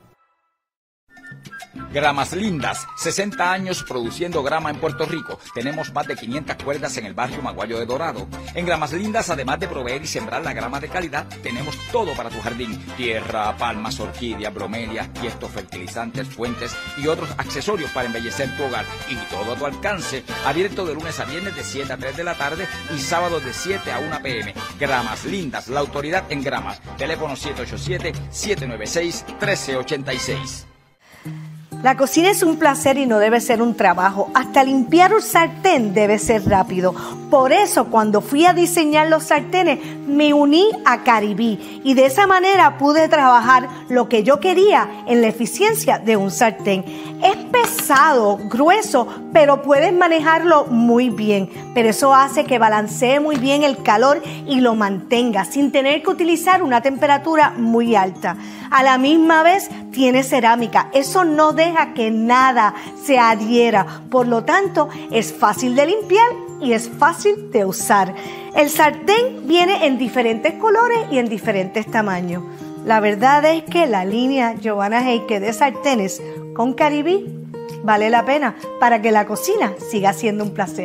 Gramas Lindas, sesenta años produciendo grama en Puerto Rico. Tenemos más de quinientas cuerdas en el barrio Maguayo de Dorado. En Gramas Lindas, además de proveer y sembrar la grama de calidad, tenemos todo para tu jardín. Tierra, palmas, orquídeas, bromelias, tiestos, fertilizantes, fuentes y otros accesorios para embellecer tu hogar. Y todo a tu alcance. Abierto de lunes a viernes de siete a tres de la tarde y sábados de siete a una p m Gramas Lindas, la autoridad en gramas. Teléfono siete ocho siete, siete nueve seis, uno tres ocho seis. La cocina es un placer y no debe ser un trabajo. Hasta limpiar un sartén debe ser rápido. Por eso, cuando fui a diseñar los sartenes, me uní a Caribí y de esa manera pude trabajar lo que yo quería en la eficiencia de un sartén. Es pesado, grueso, pero puedes manejarlo muy bien. Pero eso hace que balancee muy bien el calor y lo mantenga sin tener que utilizar una temperatura muy alta. A la misma vez tiene cerámica. Eso no deja que nada se adhiera. Por lo tanto, es fácil de limpiar y es fácil de usar. El sartén viene en diferentes colores y en diferentes tamaños. La verdad es que la línea Giovanna Heike de sartenes con Caribí vale la pena para que la cocina siga siendo un placer.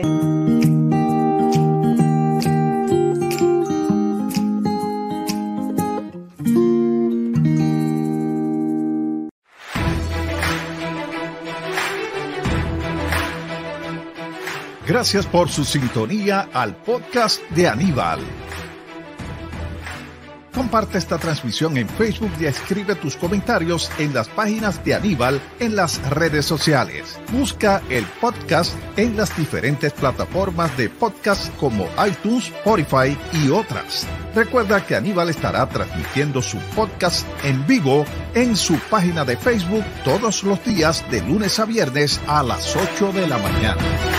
Gracias por su sintonía al podcast de Aníbal. Comparte esta transmisión en Facebook y escribe tus comentarios en las páginas de Aníbal en las redes sociales. Busca el podcast en las diferentes plataformas de podcast como iTunes, Spotify y otras. Recuerda que Aníbal estará transmitiendo su podcast en vivo en su página de Facebook todos los días de lunes a viernes a las ocho de la mañana.